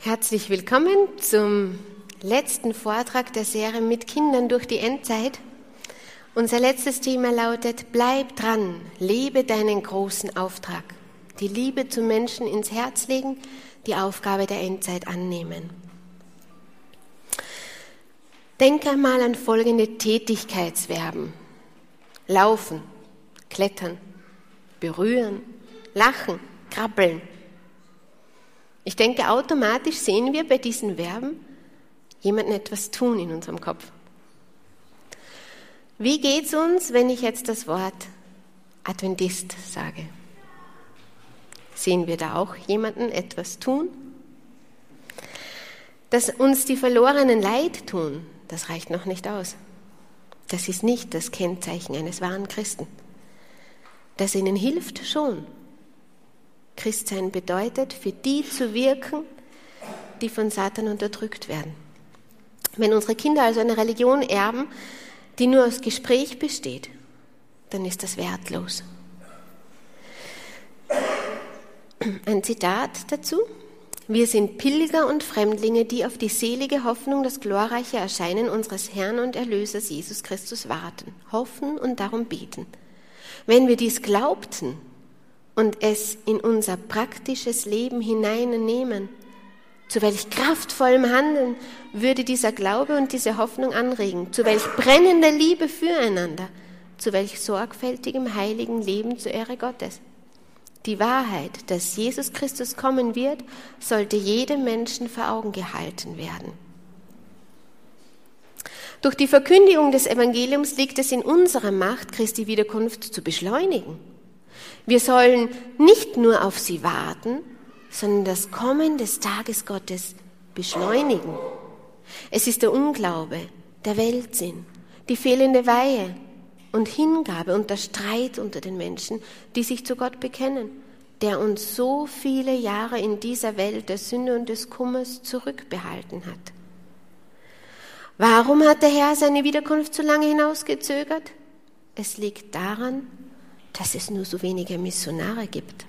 Herzlich willkommen zum letzten Vortrag der Serie mit Kindern durch die Endzeit. Unser letztes Thema lautet: Bleib dran, lebe deinen großen Auftrag. Die Liebe zum Menschen ins Herz legen, die Aufgabe der Endzeit annehmen. Denke einmal an folgende Tätigkeitsverben: laufen, klettern, berühren, lachen, krabbeln. Ich denke, automatisch sehen wir bei diesen Verben jemandem etwas tun in unserem Kopf. Wie geht's uns, wenn ich jetzt das Wort Adventist sage? Sehen wir da auch jemanden etwas tun? Dass uns die Verlorenen leid tun, das reicht noch nicht aus. Das ist nicht das Kennzeichen eines wahren Christen. Das ihnen hilft schon. Christsein bedeutet, für die zu wirken, die von Satan unterdrückt werden. Wenn unsere Kinder also eine Religion erben, die nur aus Gespräch besteht, dann ist das wertlos. Ein Zitat dazu: Wir sind Pilger und Fremdlinge, die auf die selige Hoffnung, das glorreiche Erscheinen unseres Herrn und Erlösers Jesus Christus warten, hoffen und darum beten. Wenn wir dies glaubten und es in unser praktisches Leben hineinnehmen, zu welch kraftvollem Handeln würde dieser Glaube und diese Hoffnung anregen, zu welch brennender Liebe füreinander, zu welch sorgfältigem, heiligen Leben zur Ehre Gottes. Die Wahrheit, dass Jesus Christus kommen wird, sollte jedem Menschen vor Augen gehalten werden. Durch die Verkündigung des Evangeliums liegt es in unserer Macht, Christi Wiederkunft zu beschleunigen. Wir sollen nicht nur auf sie warten, sondern das Kommen des Tages Gottes beschleunigen. Es ist der Unglaube, der Weltsinn, die fehlende Weihe und Hingabe und der Streit unter den Menschen, die sich zu Gott bekennen, der uns so viele Jahre in dieser Welt der Sünde und des Kummers zurückbehalten hat. Warum hat der Herr seine Wiederkunft so lange hinausgezögert? Es liegt daran, dass es nur so wenige Missionare gibt.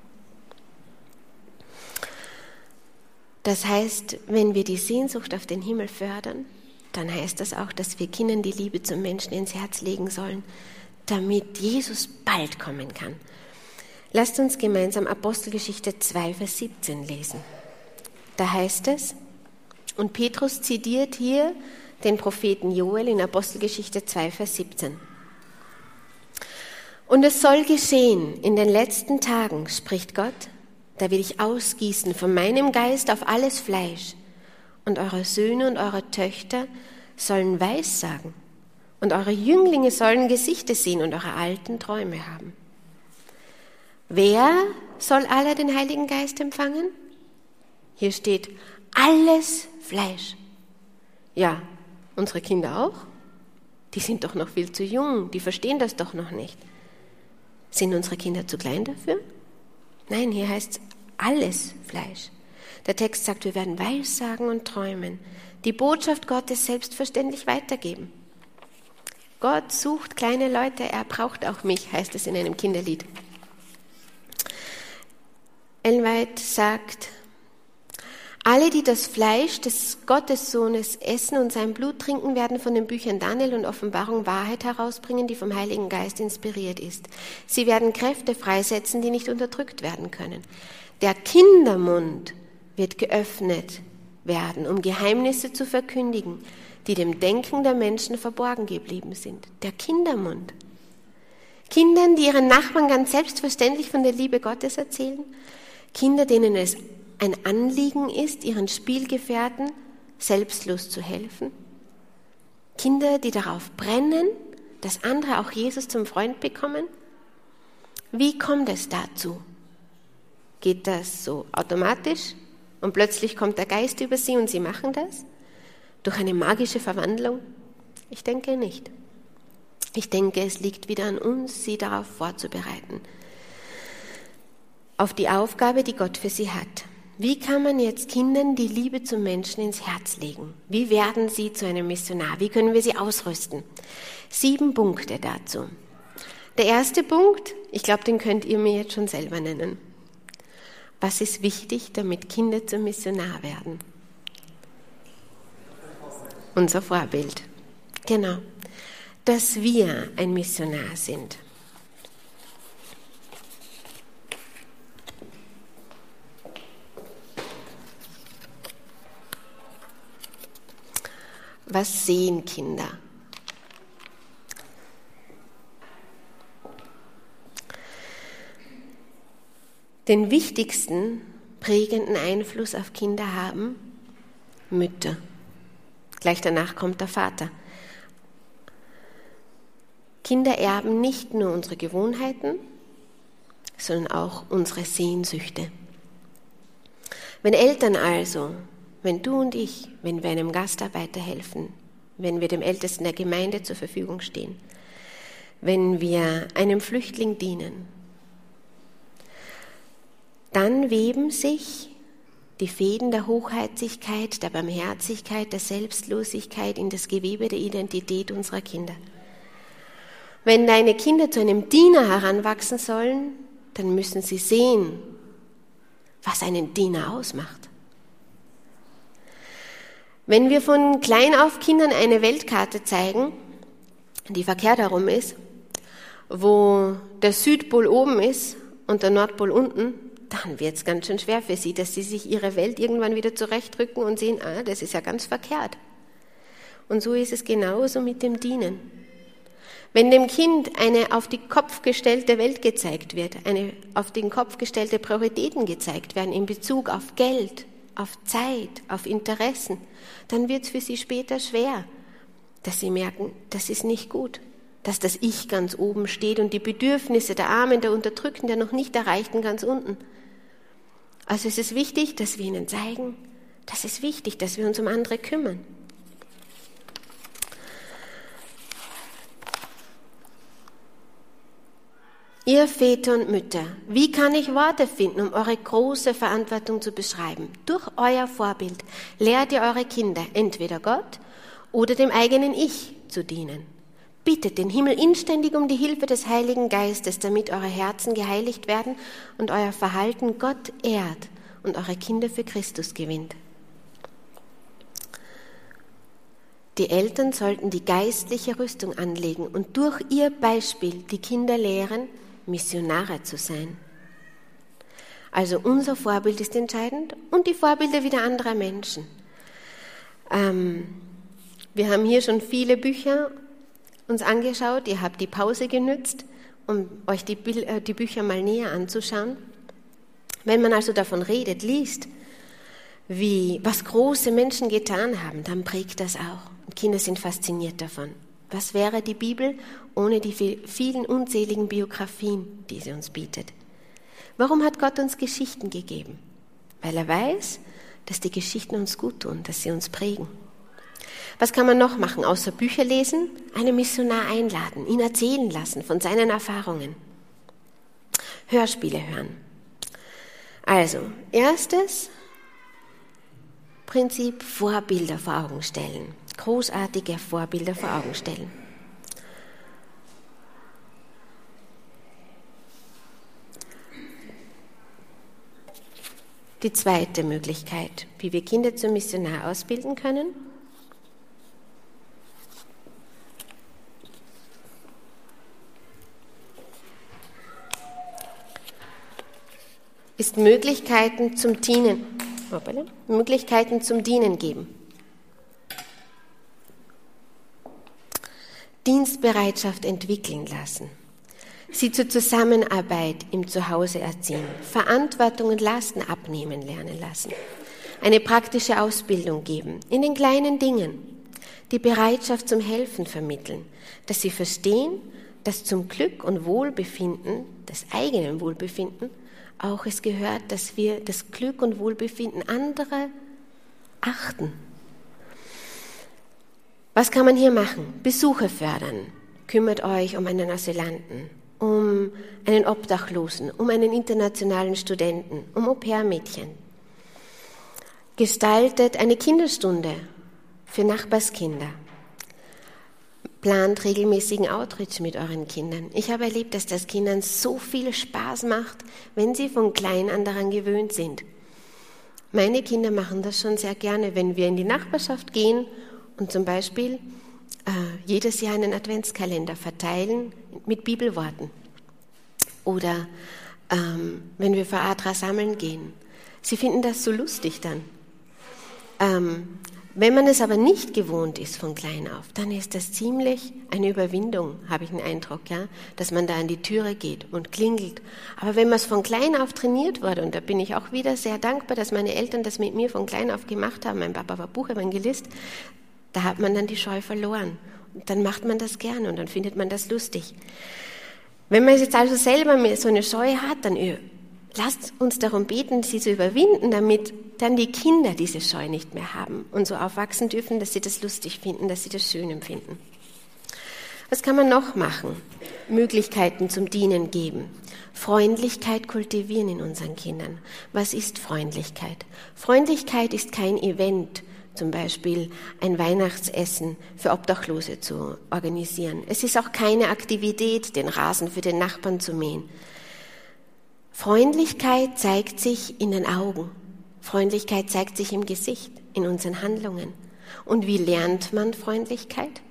Das heißt, wenn wir die Sehnsucht auf den Himmel fördern, dann heißt das auch, dass wir Kindern die Liebe zum Menschen ins Herz legen sollen, damit Jesus bald kommen kann. Lasst uns gemeinsam Apostelgeschichte 2, Vers 17 lesen. Da heißt es, und Petrus zitiert hier den Propheten Joel in Apostelgeschichte 2, Vers 17. Und es soll geschehen in den letzten Tagen, spricht Gott, da will ich ausgießen von meinem Geist auf alles Fleisch, und eure Söhne und eure Töchter sollen Weissagen, und eure Jünglinge sollen Gesichter sehen und eure Alten Träume haben. Wer soll alle den Heiligen Geist empfangen? Hier steht, alles Fleisch. Ja, unsere Kinder auch? Die sind doch noch viel zu jung, die verstehen das doch noch nicht. Sind unsere Kinder zu klein dafür? Nein, hier heißt es alles Fleisch. Der Text sagt, wir werden Weissagen und träumen, die Botschaft Gottes selbstverständlich weitergeben. Gott sucht kleine Leute, er braucht auch mich, heißt es in einem Kinderlied. Ellen White sagt, alle, die das Fleisch des Gottessohnes essen und sein Blut trinken, werden von den Büchern Daniel und Offenbarung Wahrheit herausbringen, die vom Heiligen Geist inspiriert ist. Sie werden Kräfte freisetzen, die nicht unterdrückt werden können. Der Kindermund wird geöffnet werden, um Geheimnisse zu verkündigen, die dem Denken der Menschen verborgen geblieben sind. Der Kindermund. Kindern, die ihren Nachbarn ganz selbstverständlich von der Liebe Gottes erzählen. Kinder, denen es ein Anliegen ist, ihren Spielgefährten selbstlos zu helfen. Kinder, die darauf brennen, dass andere auch Jesus zum Freund bekommen. Wie kommt es dazu? Geht das so automatisch und plötzlich kommt der Geist über sie und sie machen das? Durch eine magische Verwandlung? Ich denke nicht. Ich denke, es liegt wieder an uns, sie darauf vorzubereiten. Auf die Aufgabe, die Gott für sie hat. Wie kann man jetzt Kindern die Liebe zum Menschen ins Herz legen? Wie werden sie zu einem Missionar? Wie können wir sie ausrüsten? 7 Punkte dazu. Der erste Punkt, ich glaube, den könnt ihr mir jetzt schon selber nennen. Was ist wichtig, damit Kinder zum Missionar werden? Unser Vorbild. Genau. Dass wir ein Missionar sind. Was sehen Kinder? Den wichtigsten prägenden Einfluss auf Kinder haben Mütter. Gleich danach kommt der Vater. Kinder erben nicht nur unsere Gewohnheiten, sondern auch unsere Sehnsüchte. Wenn Eltern also, wenn du und ich, wenn wir einem Gastarbeiter helfen, wenn wir dem Ältesten der Gemeinde zur Verfügung stehen, wenn wir einem Flüchtling dienen, dann weben sich die Fäden der Hochherzigkeit, der Barmherzigkeit, der Selbstlosigkeit in das Gewebe der Identität unserer Kinder. Wenn deine Kinder zu einem Diener heranwachsen sollen, dann müssen sie sehen, was einen Diener ausmacht. Wenn wir von klein auf Kindern eine Weltkarte zeigen, die verkehrt herum ist, wo der Südpol oben ist und der Nordpol unten, dann wird es ganz schön schwer für sie, dass sie sich ihre Welt irgendwann wieder zurechtrücken und sehen, das ist ja ganz verkehrt. Und so ist es genauso mit dem Dienen. Wenn dem Kind eine auf den Kopf gestellte Welt gezeigt wird, eine auf den Kopf gestellte Prioritäten gezeigt werden in Bezug auf Geld, auf Zeit, auf Interessen, dann wird es für sie später schwer, dass sie merken, das ist nicht gut, dass das Ich ganz oben steht und die Bedürfnisse der Armen, der Unterdrückten, der noch nicht Erreichten ganz unten. Also es ist wichtig, dass wir ihnen zeigen, das ist wichtig, dass wir uns um andere kümmern. Ihr Väter und Mütter, wie kann ich Worte finden, um eure große Verantwortung zu beschreiben? Durch euer Vorbild lehrt ihr eure Kinder, entweder Gott oder dem eigenen Ich zu dienen. Bittet den Himmel inständig um die Hilfe des Heiligen Geistes, damit eure Herzen geheiligt werden und euer Verhalten Gott ehrt und eure Kinder für Christus gewinnt. Die Eltern sollten die geistliche Rüstung anlegen und durch ihr Beispiel die Kinder lehren, Missionare zu sein. Also unser Vorbild ist entscheidend und die Vorbilder wieder anderer Menschen. Wir haben hier schon viele Bücher uns angeschaut. Ihr habt die Pause genützt, um euch die Bücher mal näher anzuschauen. Wenn man also davon redet, liest, was große Menschen getan haben, dann prägt das auch. Und Kinder sind fasziniert davon. Was wäre die Bibel ohne die vielen unzähligen Biografien, die sie uns bietet? Warum hat Gott uns Geschichten gegeben? Weil er weiß, dass die Geschichten uns gut tun, dass sie uns prägen. Was kann man noch machen, außer Bücher lesen? Einen Missionar einladen, ihn erzählen lassen von seinen Erfahrungen. Hörspiele hören. Also, erstes Prinzip, Vorbilder vor Augen stellen. Großartige Vorbilder vor Augen stellen. Die zweite Möglichkeit, wie wir Kinder zum Missionar ausbilden können, ist Möglichkeiten zum Dienen geben. Dienstbereitschaft entwickeln lassen. Sie zur Zusammenarbeit im Zuhause erziehen. Verantwortung und Lasten abnehmen lernen lassen. Eine praktische Ausbildung geben. In den kleinen Dingen. Die Bereitschaft zum Helfen vermitteln. Dass sie verstehen, dass zum Glück und Wohlbefinden, des eigenen Wohlbefinden, auch es gehört, dass wir das Glück und Wohlbefinden anderer achten. Was kann man hier machen? Besuche fördern. Kümmert euch um einen Asylanten, um einen Obdachlosen, um einen internationalen Studenten, um Au-pair-Mädchen. Gestaltet eine Kinderstunde für Nachbarskinder. Plant regelmäßigen Outreach mit euren Kindern. Ich habe erlebt, dass das Kindern so viel Spaß macht, wenn sie von klein an daran gewöhnt sind. Meine Kinder machen das schon sehr gerne, wenn wir in die Nachbarschaft gehen und zum Beispiel jedes Jahr einen Adventskalender verteilen mit Bibelworten. Oder wenn wir für Adra sammeln gehen. Sie finden das so lustig dann. Wenn man es aber nicht gewohnt ist von klein auf, dann ist das ziemlich eine Überwindung, habe ich den Eindruck, ja, dass man da an die Türe geht und klingelt. Aber wenn man es von klein auf trainiert wurde, und da bin ich auch wieder sehr dankbar, dass meine Eltern das mit mir von klein auf gemacht haben, mein Papa war Buchevangelist, da hat man dann die Scheu verloren. Und dann macht man das gerne und dann findet man das lustig. Wenn man jetzt also selber so eine Scheu hat, dann lasst uns darum beten, sie zu überwinden, damit dann die Kinder diese Scheu nicht mehr haben und so aufwachsen dürfen, dass sie das lustig finden, dass sie das schön empfinden. Was kann man noch machen? Möglichkeiten zum Dienen geben. Freundlichkeit kultivieren in unseren Kindern. Was ist Freundlichkeit? Freundlichkeit ist kein Event, zum Beispiel ein Weihnachtsessen für Obdachlose zu organisieren. Es ist auch keine Aktivität, den Rasen für den Nachbarn zu mähen. Freundlichkeit zeigt sich in den Augen. Freundlichkeit zeigt sich im Gesicht, in unseren Handlungen. Und wie lernt man Freundlichkeit?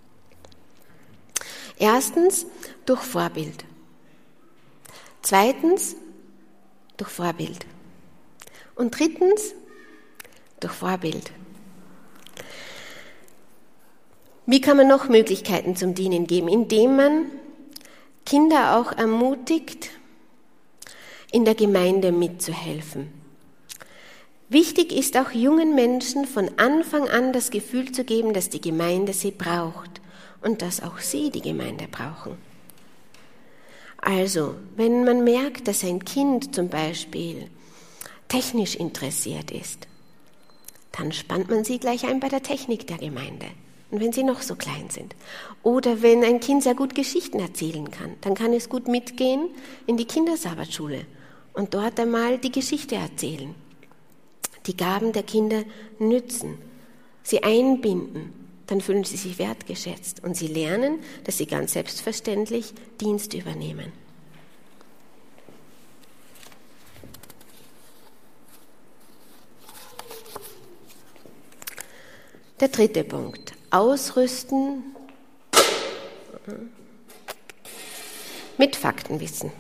Erstens, durch Vorbild. Zweitens, durch Vorbild. Und drittens, durch Vorbild. Wie kann man noch Möglichkeiten zum Dienen geben? Indem man Kinder auch ermutigt, in der Gemeinde mitzuhelfen. Wichtig ist auch jungen Menschen von Anfang an das Gefühl zu geben, dass die Gemeinde sie braucht und dass auch sie die Gemeinde brauchen. Also, wenn man merkt, dass ein Kind zum Beispiel technisch interessiert ist, dann spannt man sie gleich ein bei der Technik der Gemeinde. Und wenn sie noch so klein sind. Oder wenn ein Kind sehr gut Geschichten erzählen kann, dann kann es gut mitgehen in die Kindersabbatschule und dort einmal die Geschichte erzählen. Die Gaben der Kinder nützen, sie einbinden, dann fühlen sie sich wertgeschätzt und sie lernen, dass sie ganz selbstverständlich Dienst übernehmen. Der dritte Punkt. Ausrüsten mit Faktenwissen.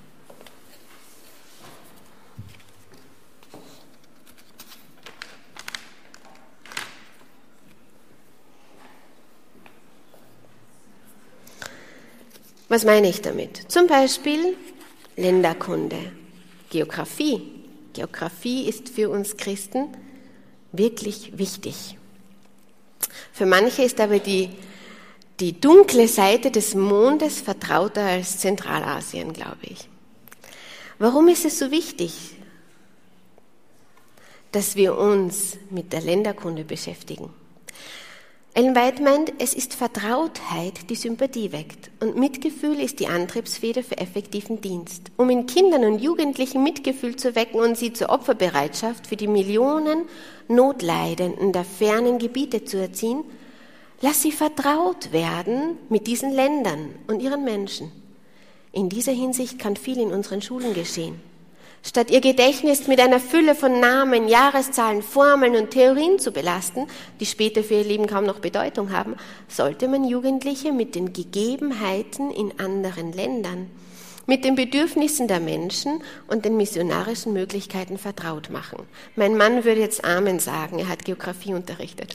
Was meine ich damit? Zum Beispiel Länderkunde, Geografie. Geografie ist für uns Christen wirklich wichtig. Für manche ist aber die dunkle Seite des Mondes vertrauter als Zentralasien, glaube ich. Warum ist es so wichtig, dass wir uns mit der Länderkunde beschäftigen? Ellen White meint, es ist Vertrautheit, die Sympathie weckt. Und Mitgefühl ist die Antriebsfeder für effektiven Dienst. Um in Kindern und Jugendlichen Mitgefühl zu wecken und sie zur Opferbereitschaft für die Millionen Notleidenden der fernen Gebiete zu erziehen, lass sie vertraut werden mit diesen Ländern und ihren Menschen. In dieser Hinsicht kann viel in unseren Schulen geschehen. Statt ihr Gedächtnis mit einer Fülle von Namen, Jahreszahlen, Formeln und Theorien zu belasten, die später für ihr Leben kaum noch Bedeutung haben, sollte man Jugendliche mit den Gegebenheiten in anderen Ländern, mit den Bedürfnissen der Menschen und den missionarischen Möglichkeiten vertraut machen. Mein Mann würde jetzt Amen sagen, er hat Geografie unterrichtet.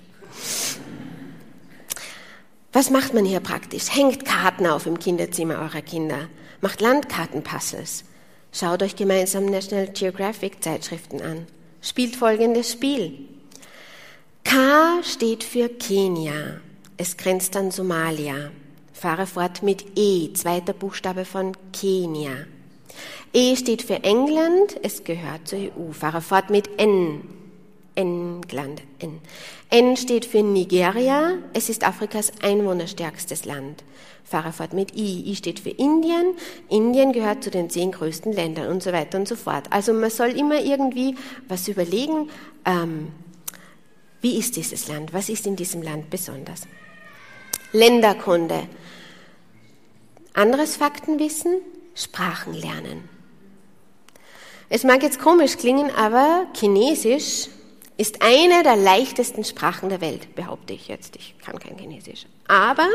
Was macht man hier praktisch? Hängt Karten auf im Kinderzimmer eurer Kinder, macht Landkartenpuzzles. Schaut euch gemeinsam National Geographic Zeitschriften an. Spielt folgendes Spiel. K steht für Kenia. Es grenzt an Somalia. Fahre fort mit E, zweiter Buchstabe von Kenia. E steht für England. Es gehört zur EU. Fahre fort mit N. England. N. N steht für Nigeria. Es ist Afrikas einwohnerstärkstes Land. Fahre fort mit I. I steht für Indien. Indien gehört zu den 10 größten Ländern und so weiter und so fort. Also man soll immer irgendwie was überlegen, wie ist dieses Land? Was ist in diesem Land besonders? Länderkunde. Anderes Faktenwissen, Sprachen lernen. Es mag jetzt komisch klingen, aber Chinesisch ist eine der leichtesten Sprachen der Welt, behaupte ich jetzt. Ich kann kein Chinesisch. Aber,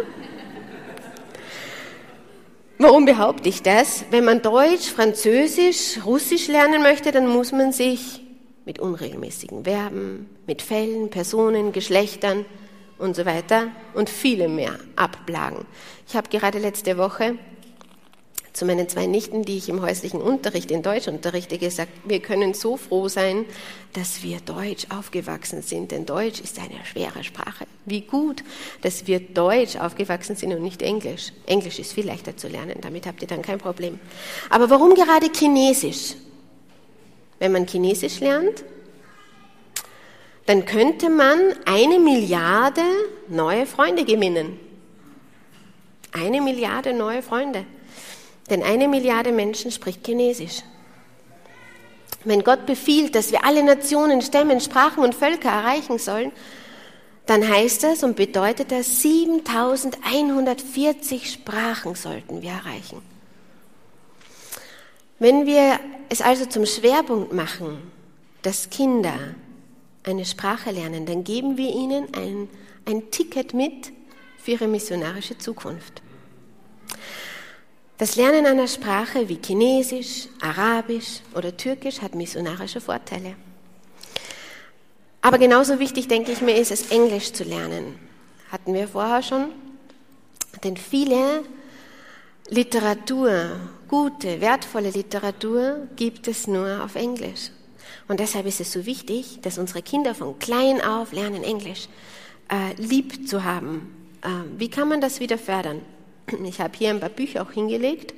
warum behaupte ich das? Wenn man Deutsch, Französisch, Russisch lernen möchte, dann muss man sich mit unregelmäßigen Verben, mit Fällen, Personen, Geschlechtern und so weiter und vielem mehr abplagen. Ich habe gerade letzte Woche zu meinen 2 Nichten, die ich im häuslichen Unterricht in Deutsch unterrichte, gesagt, wir können so froh sein, dass wir Deutsch aufgewachsen sind, denn Deutsch ist eine schwere Sprache. Wie gut, dass wir Deutsch aufgewachsen sind und nicht Englisch. Englisch ist viel leichter zu lernen, damit habt ihr dann kein Problem. Aber warum gerade Chinesisch? Wenn man Chinesisch lernt, dann könnte man 1 Milliarde neue Freunde gewinnen. 1 Milliarde neue Freunde. Denn 1 Milliarde Menschen spricht Chinesisch. Wenn Gott befiehlt, dass wir alle Nationen, Stämme, Sprachen und Völker erreichen sollen, dann heißt das und bedeutet das, 7140 Sprachen sollten wir erreichen. Wenn wir es also zum Schwerpunkt machen, dass Kinder eine Sprache lernen, dann geben wir ihnen ein Ticket mit für ihre missionarische Zukunft. Das Lernen einer Sprache wie Chinesisch, Arabisch oder Türkisch hat missionarische Vorteile. Aber genauso wichtig, denke ich mir, ist es, Englisch zu lernen. Hatten wir vorher schon. Denn viele Literatur, gute, wertvolle Literatur gibt es nur auf Englisch. Und deshalb ist es so wichtig, dass unsere Kinder von klein auf lernen, Englisch lieb zu haben. Wie kann man das wieder fördern? Ich habe hier ein paar Bücher auch hingelegt.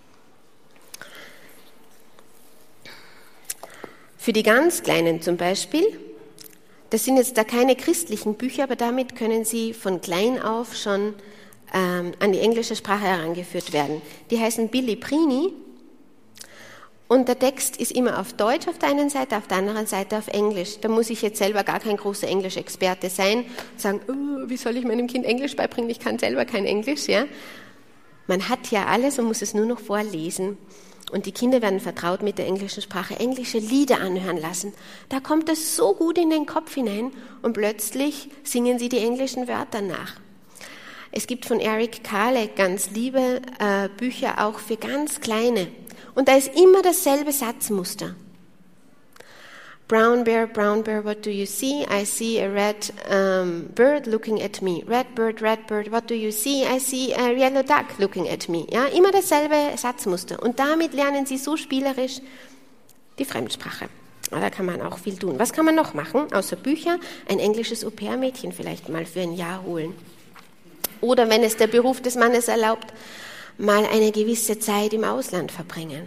Für die ganz Kleinen zum Beispiel, das sind jetzt da keine christlichen Bücher, aber damit können sie von klein auf schon an die englische Sprache herangeführt werden. Die heißen Billy Prini und der Text ist immer auf Deutsch auf der einen Seite, auf der anderen Seite auf Englisch. Da muss ich jetzt selber gar kein großer Englischexperte sein und sagen, oh, wie soll ich meinem Kind Englisch beibringen, ich kann selber kein Englisch, ja. Man hat ja alles und muss es nur noch vorlesen. Und die Kinder werden vertraut mit der englischen Sprache, englische Lieder anhören lassen. Da kommt es so gut in den Kopf hinein und plötzlich singen sie die englischen Wörter nach. Es gibt von Eric Carle ganz liebe Bücher auch für ganz Kleine. Und da ist immer dasselbe Satzmuster. Brown bear, what do you see? I see a red bird looking at me. Red bird, what do you see? I see a yellow duck looking at me. Ja, immer dasselbe Satzmuster. Und damit lernen sie so spielerisch die Fremdsprache. Da kann man auch viel tun. Was kann man noch machen, außer Bücher? Ein englisches Au-pair-Mädchen vielleicht mal für ein Jahr holen. Oder wenn es der Beruf des Mannes erlaubt, mal eine gewisse Zeit im Ausland verbringen.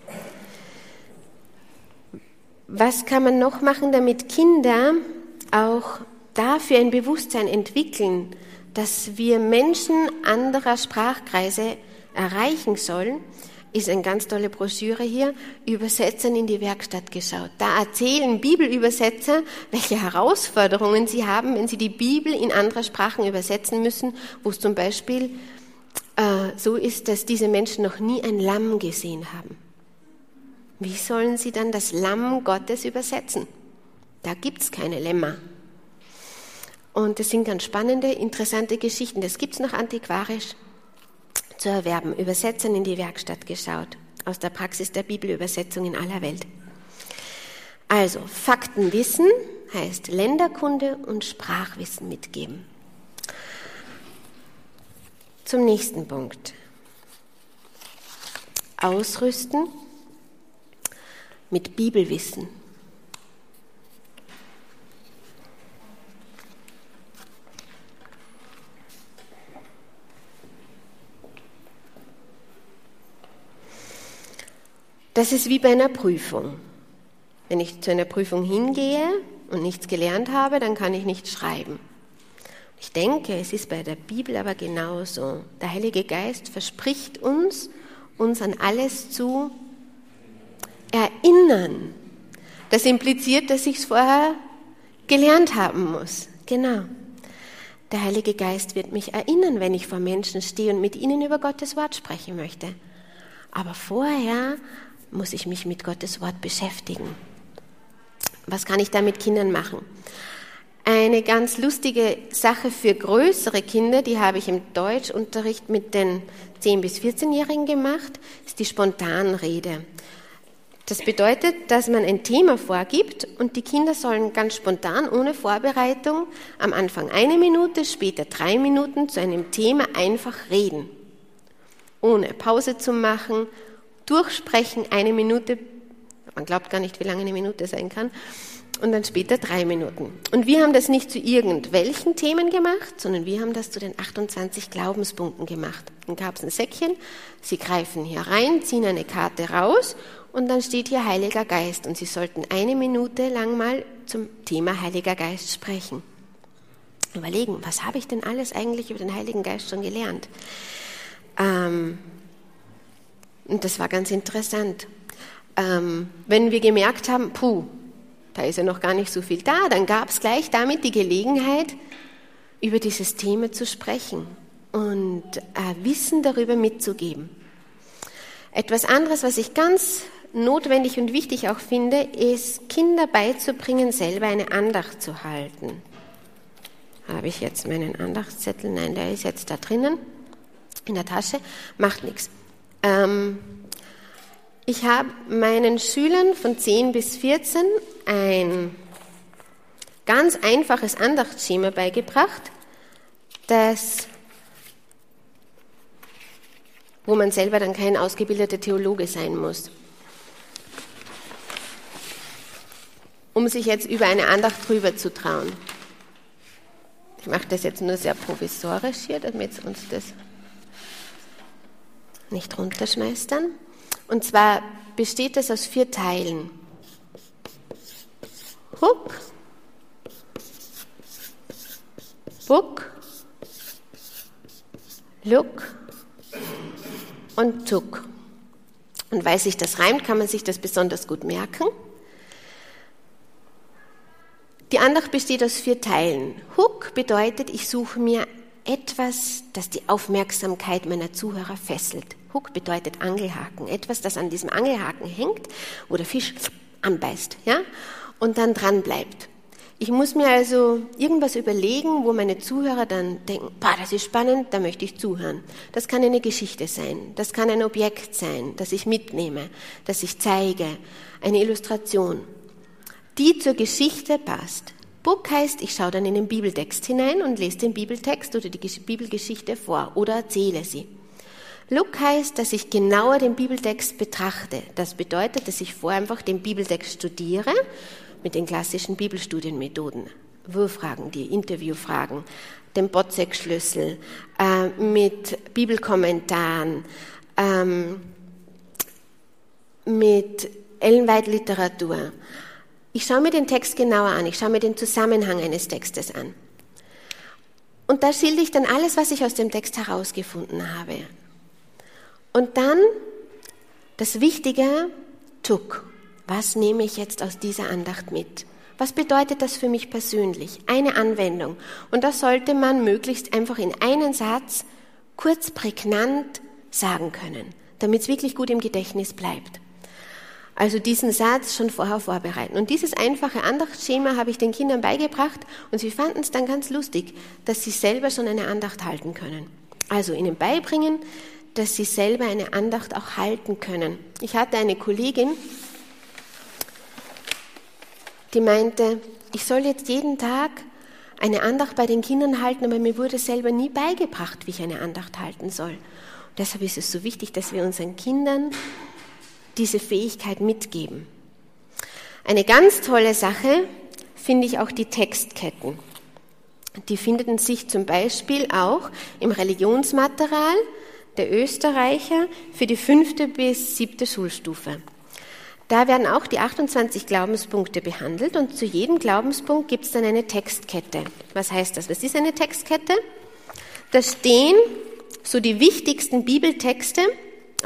Was kann man noch machen, damit Kinder auch dafür ein Bewusstsein entwickeln, dass wir Menschen anderer Sprachkreise erreichen sollen, ist eine ganz tolle Broschüre hier, Übersetzern in die Werkstatt geschaut. Da erzählen Bibelübersetzer, welche Herausforderungen sie haben, wenn sie die Bibel in andere Sprachen übersetzen müssen, wo es zum Beispiel so ist, dass diese Menschen noch nie ein Lamm gesehen haben. Wie sollen sie dann das Lamm Gottes übersetzen? Da gibt es keine Lämmer. Und das sind ganz spannende, interessante Geschichten. Das gibt es noch antiquarisch zu erwerben. Übersetzern in die Werkstatt geschaut. Aus der Praxis der Bibelübersetzung in aller Welt. Also, Faktenwissen heißt Länderkunde und Sprachwissen mitgeben. Zum nächsten Punkt. Ausrüsten mit Bibelwissen. Das ist wie bei einer Prüfung. Wenn ich zu einer Prüfung hingehe und nichts gelernt habe, dann kann ich nicht schreiben. Ich denke, es ist bei der Bibel aber genauso. Der Heilige Geist verspricht uns an alles zu erinnern. Das impliziert, dass ich es vorher gelernt haben muss. Genau. der Heilige Geist wird mich erinnern, wenn ich vor Menschen stehe und mit ihnen über Gottes Wort sprechen möchte. Aber vorher muss ich mich mit Gottes Wort beschäftigen. Was kann ich da mit Kindern machen? Eine ganz lustige Sache für größere Kinder, die habe ich im Deutschunterricht mit den 10- bis 14-Jährigen gemacht, ist die Spontanrede. Das bedeutet, dass man ein Thema vorgibt und die Kinder sollen ganz spontan, ohne Vorbereitung, am Anfang 1 Minute, später 3 Minuten zu einem Thema einfach reden. Ohne Pause zu machen, durchsprechen, 1 Minute, man glaubt gar nicht, wie lange 1 Minute sein kann, und dann später 3 Minuten. Und wir haben das nicht zu irgendwelchen Themen gemacht, sondern wir haben das zu den 28 Glaubenspunkten gemacht. Dann gab es ein Säckchen, Sie greifen hier rein, ziehen eine Karte raus und dann steht hier Heiliger Geist und Sie sollten 1 Minute lang mal zum Thema Heiliger Geist sprechen. Überlegen, was habe ich denn alles eigentlich über den Heiligen Geist schon gelernt? Und das war ganz interessant. Wenn wir gemerkt haben, da ist ja noch gar nicht so viel da, dann gab es gleich damit die Gelegenheit, über dieses Thema zu sprechen und Wissen darüber mitzugeben. Etwas anderes, was ich ganz notwendig und wichtig auch finde, ist, Kinder beizubringen, selber eine Andacht zu halten. Habe ich jetzt meinen Andachtszettel? Nein, der ist jetzt da drinnen, in der Tasche. Macht nichts. Ich habe meinen Schülern von 10 bis 14 ein ganz einfaches Andachtsschema beigebracht, wo man selber dann kein ausgebildeter Theologe sein muss. Um sich jetzt über eine Andacht drüber zu trauen. Ich mache das jetzt nur sehr provisorisch hier, damit uns das nicht runterschmeißt dann. Und zwar besteht es aus 4 Teilen. Huck, Buck, Look und Tuck. Und weil sich das reimt, kann man sich das besonders gut merken. Die Andacht besteht aus 4 Teilen. Huck bedeutet, ich suche mir etwas, das die Aufmerksamkeit meiner Zuhörer fesselt. Hook bedeutet Angelhaken, etwas, das an diesem Angelhaken hängt, wo der Fisch anbeißt, ja, und dann dran bleibt. Ich muss mir also irgendwas überlegen, wo meine Zuhörer dann denken, das ist spannend, da möchte ich zuhören. Das kann eine Geschichte sein, das kann ein Objekt sein, das ich mitnehme, das ich zeige, eine Illustration, die zur Geschichte passt. Book heißt, ich schaue dann in den Bibeltext hinein und lese den Bibeltext oder die Bibelgeschichte vor oder erzähle sie. Look heißt, dass ich genauer den Bibeltext betrachte. Das bedeutet, dass ich vorher einfach den Bibeltext studiere mit den klassischen Bibelstudienmethoden. Wirrfragen, die Interviewfragen, dem Botzek-Schlüssel, mit Bibelkommentaren, mit Ellenweit-Literatur. Ich schaue mir den Text genauer an, ich schaue mir den Zusammenhang eines Textes an. Und da schildere ich dann alles, was ich aus dem Text herausgefunden habe. Und dann das Wichtige, Tuck. Was nehme ich jetzt aus dieser Andacht mit? Was bedeutet das für mich persönlich? Eine Anwendung. Und das sollte man möglichst einfach in einen Satz kurz prägnant sagen können, damit es wirklich gut im Gedächtnis bleibt. Also diesen Satz schon vorher vorbereiten. Und dieses einfache Andachtsschema habe ich den Kindern beigebracht und sie fanden es dann ganz lustig, dass sie selber schon eine Andacht halten können. Also ihnen beibringen, dass sie selber eine Andacht auch halten können. Ich hatte eine Kollegin, die meinte, ich soll jetzt jeden Tag eine Andacht bei den Kindern halten, aber mir wurde selber nie beigebracht, wie ich eine Andacht halten soll. Und deshalb ist es so wichtig, dass wir unseren Kindern diese Fähigkeit mitgeben. Eine ganz tolle Sache finde ich auch die Textketten. Die finden sich zum Beispiel auch im Religionsmaterial der Österreicher für die 5. bis 7. Schulstufe. Da werden auch die 28 Glaubenspunkte behandelt und zu jedem Glaubenspunkt gibt es dann eine Textkette. Was heißt das? Was ist eine Textkette? Da stehen so die wichtigsten Bibeltexte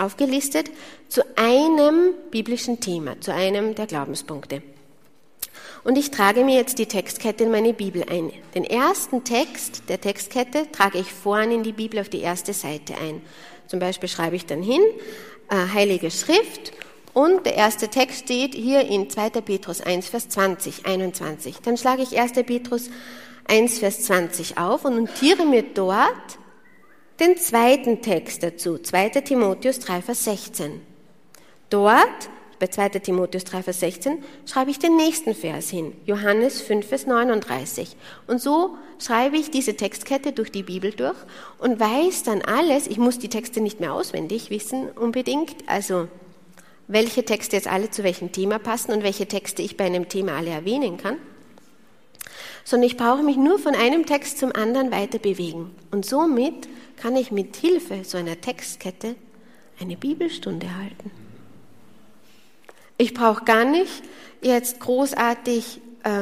aufgelistet zu einem biblischen Thema, zu einem der Glaubenspunkte. Und ich trage mir jetzt die Textkette in meine Bibel ein. Den ersten Text der Textkette trage ich vorne in die Bibel auf die erste Seite ein. Zum Beispiel schreibe ich dann hin, Heilige Schrift, und der erste Text steht hier in 2. Petrus 1, Vers 20, 21. Dann schlage ich 1. Petrus 1, Vers 20 auf und notiere mir dort den zweiten Text dazu, 2. Timotheus 3, Vers 16. Dort, bei 2. Timotheus 3, Vers 16, schreibe ich den nächsten Vers hin, Johannes 5, Vers 39. Und so schreibe ich diese Textkette durch die Bibel durch und weiß dann alles, ich muss die Texte nicht mehr auswendig wissen unbedingt, also welche Texte jetzt alle zu welchem Thema passen und welche Texte ich bei einem Thema alle erwähnen kann, sondern ich brauche mich nur von einem Text zum anderen weiter bewegen. Und somit kann ich mit Hilfe so einer Textkette eine Bibelstunde halten. Ich brauche gar nicht jetzt großartig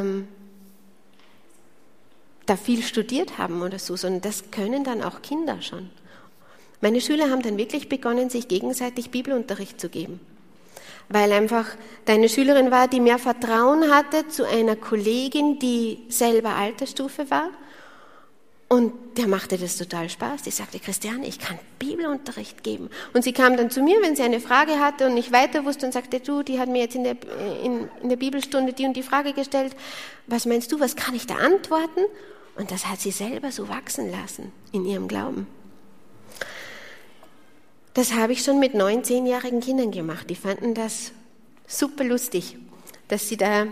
da viel studiert haben oder so, sondern das können dann auch Kinder schon. Meine Schüler haben dann wirklich begonnen, sich gegenseitig Bibelunterricht zu geben, weil einfach da eine Schülerin war, die mehr Vertrauen hatte zu einer Kollegin, die selber Altersstufe war. Und der machte das total Spaß. Die sagte, Christiane, ich kann Bibelunterricht geben. Und sie kam dann zu mir, wenn sie eine Frage hatte und nicht weiter wusste und sagte, du, die hat mir jetzt in der Bibelstunde die und die Frage gestellt. Was meinst du, was kann ich da antworten? Und das hat sie selber so wachsen lassen in ihrem Glauben. Das habe ich schon mit 9-, 10-jährigen Kindern gemacht. Die fanden das super lustig, dass sie da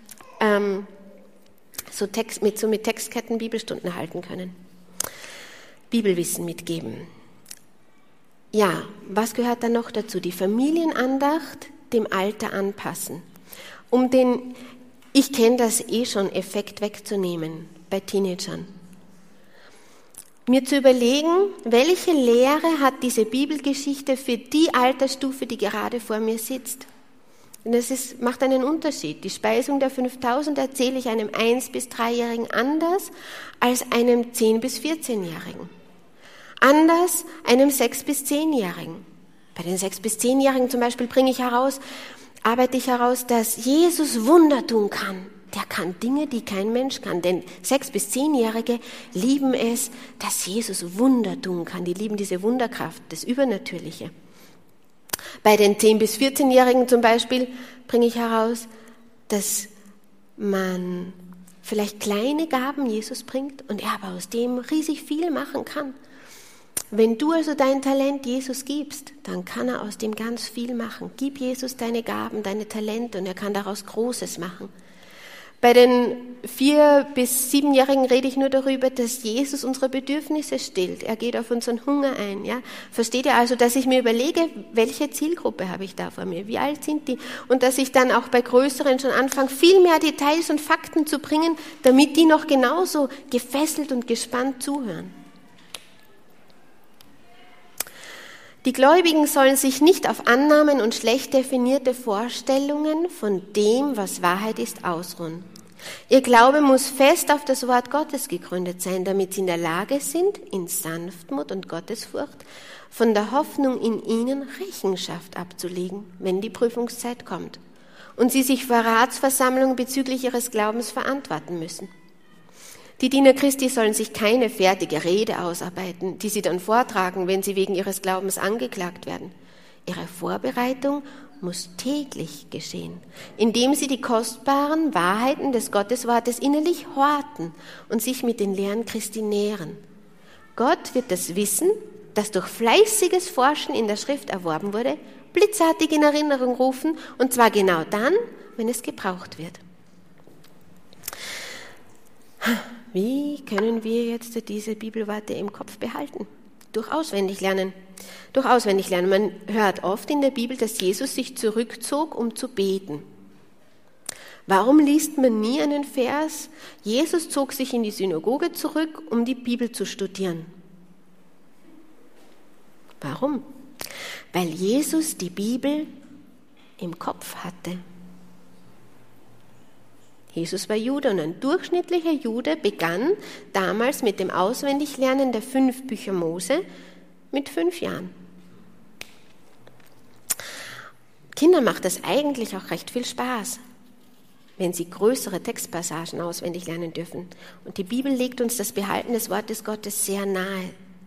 mit Textketten Bibelstunden halten können. Bibelwissen mitgeben. Ja, was gehört dann noch dazu? Die Familienandacht dem Alter anpassen. Um den, ich kenne das schon, Effekt wegzunehmen bei Teenagern. Mir zu überlegen, welche Lehre hat diese Bibelgeschichte für die Altersstufe, die gerade vor mir sitzt. Und das macht einen Unterschied. Die Speisung der 5000 erzähle ich einem 1- bis 3-Jährigen anders als einem 10- bis 14-Jährigen. Anders einem 6- bis 10-Jährigen. Bei den 6- bis 10-Jährigen zum Beispiel arbeite ich heraus, dass Jesus Wunder tun kann. Der kann Dinge, die kein Mensch kann. Denn 6- bis 10-Jährige lieben es, dass Jesus Wunder tun kann. Die lieben diese Wunderkraft, das Übernatürliche. Bei den 10- bis 14-Jährigen zum Beispiel bringe ich heraus, dass man vielleicht kleine Gaben Jesus bringt und er aber aus dem riesig viel machen kann. Wenn du also dein Talent Jesus gibst, dann kann er aus dem ganz viel machen. Gib Jesus deine Gaben, deine Talente und er kann daraus Großes machen. Bei den 4- bis 7-Jährigen rede ich nur darüber, dass Jesus unsere Bedürfnisse stillt. Er geht auf unseren Hunger ein. Ja? Versteht ihr also, dass ich mir überlege, welche Zielgruppe habe ich da vor mir? Wie alt sind die? Und dass ich dann auch bei Größeren schon anfange, viel mehr Details und Fakten zu bringen, damit die noch genauso gefesselt und gespannt zuhören. Die Gläubigen sollen sich nicht auf Annahmen und schlecht definierte Vorstellungen von dem, was Wahrheit ist, ausruhen. Ihr Glaube muss fest auf das Wort Gottes gegründet sein, damit sie in der Lage sind, in Sanftmut und Gottesfurcht von der Hoffnung in ihnen Rechenschaft abzulegen, wenn die Prüfungszeit kommt und sie sich vor Ratsversammlungen bezüglich ihres Glaubens verantworten müssen. Die Diener Christi sollen sich keine fertige Rede ausarbeiten, die sie dann vortragen, wenn sie wegen ihres Glaubens angeklagt werden. Ihre Vorbereitung muss täglich geschehen, indem sie die kostbaren Wahrheiten des Gotteswortes innerlich horten und sich mit den Lehren Christi nähren. Gott wird das Wissen, das durch fleißiges Forschen in der Schrift erworben wurde, blitzartig in Erinnerung rufen, und zwar genau dann, wenn es gebraucht wird. Wie können wir jetzt diese Bibelworte im Kopf behalten? Durch Auswendiglernen. Durch Auswendiglernen. Man hört oft in der Bibel, dass Jesus sich zurückzog, um zu beten. Warum liest man nie einen Vers? Jesus zog sich in die Synagoge zurück, um die Bibel zu studieren. Warum? Weil Jesus die Bibel im Kopf hatte. Jesus war Jude und ein durchschnittlicher Jude begann damals mit dem Auswendiglernen der 5 Bücher Mose mit 5 Jahren. Kindern macht das eigentlich auch recht viel Spaß. wenn sie größere Textpassagen auswendig lernen dürfen. Und die Bibel legt uns das Behalten des Wortes Gottes sehr nahe.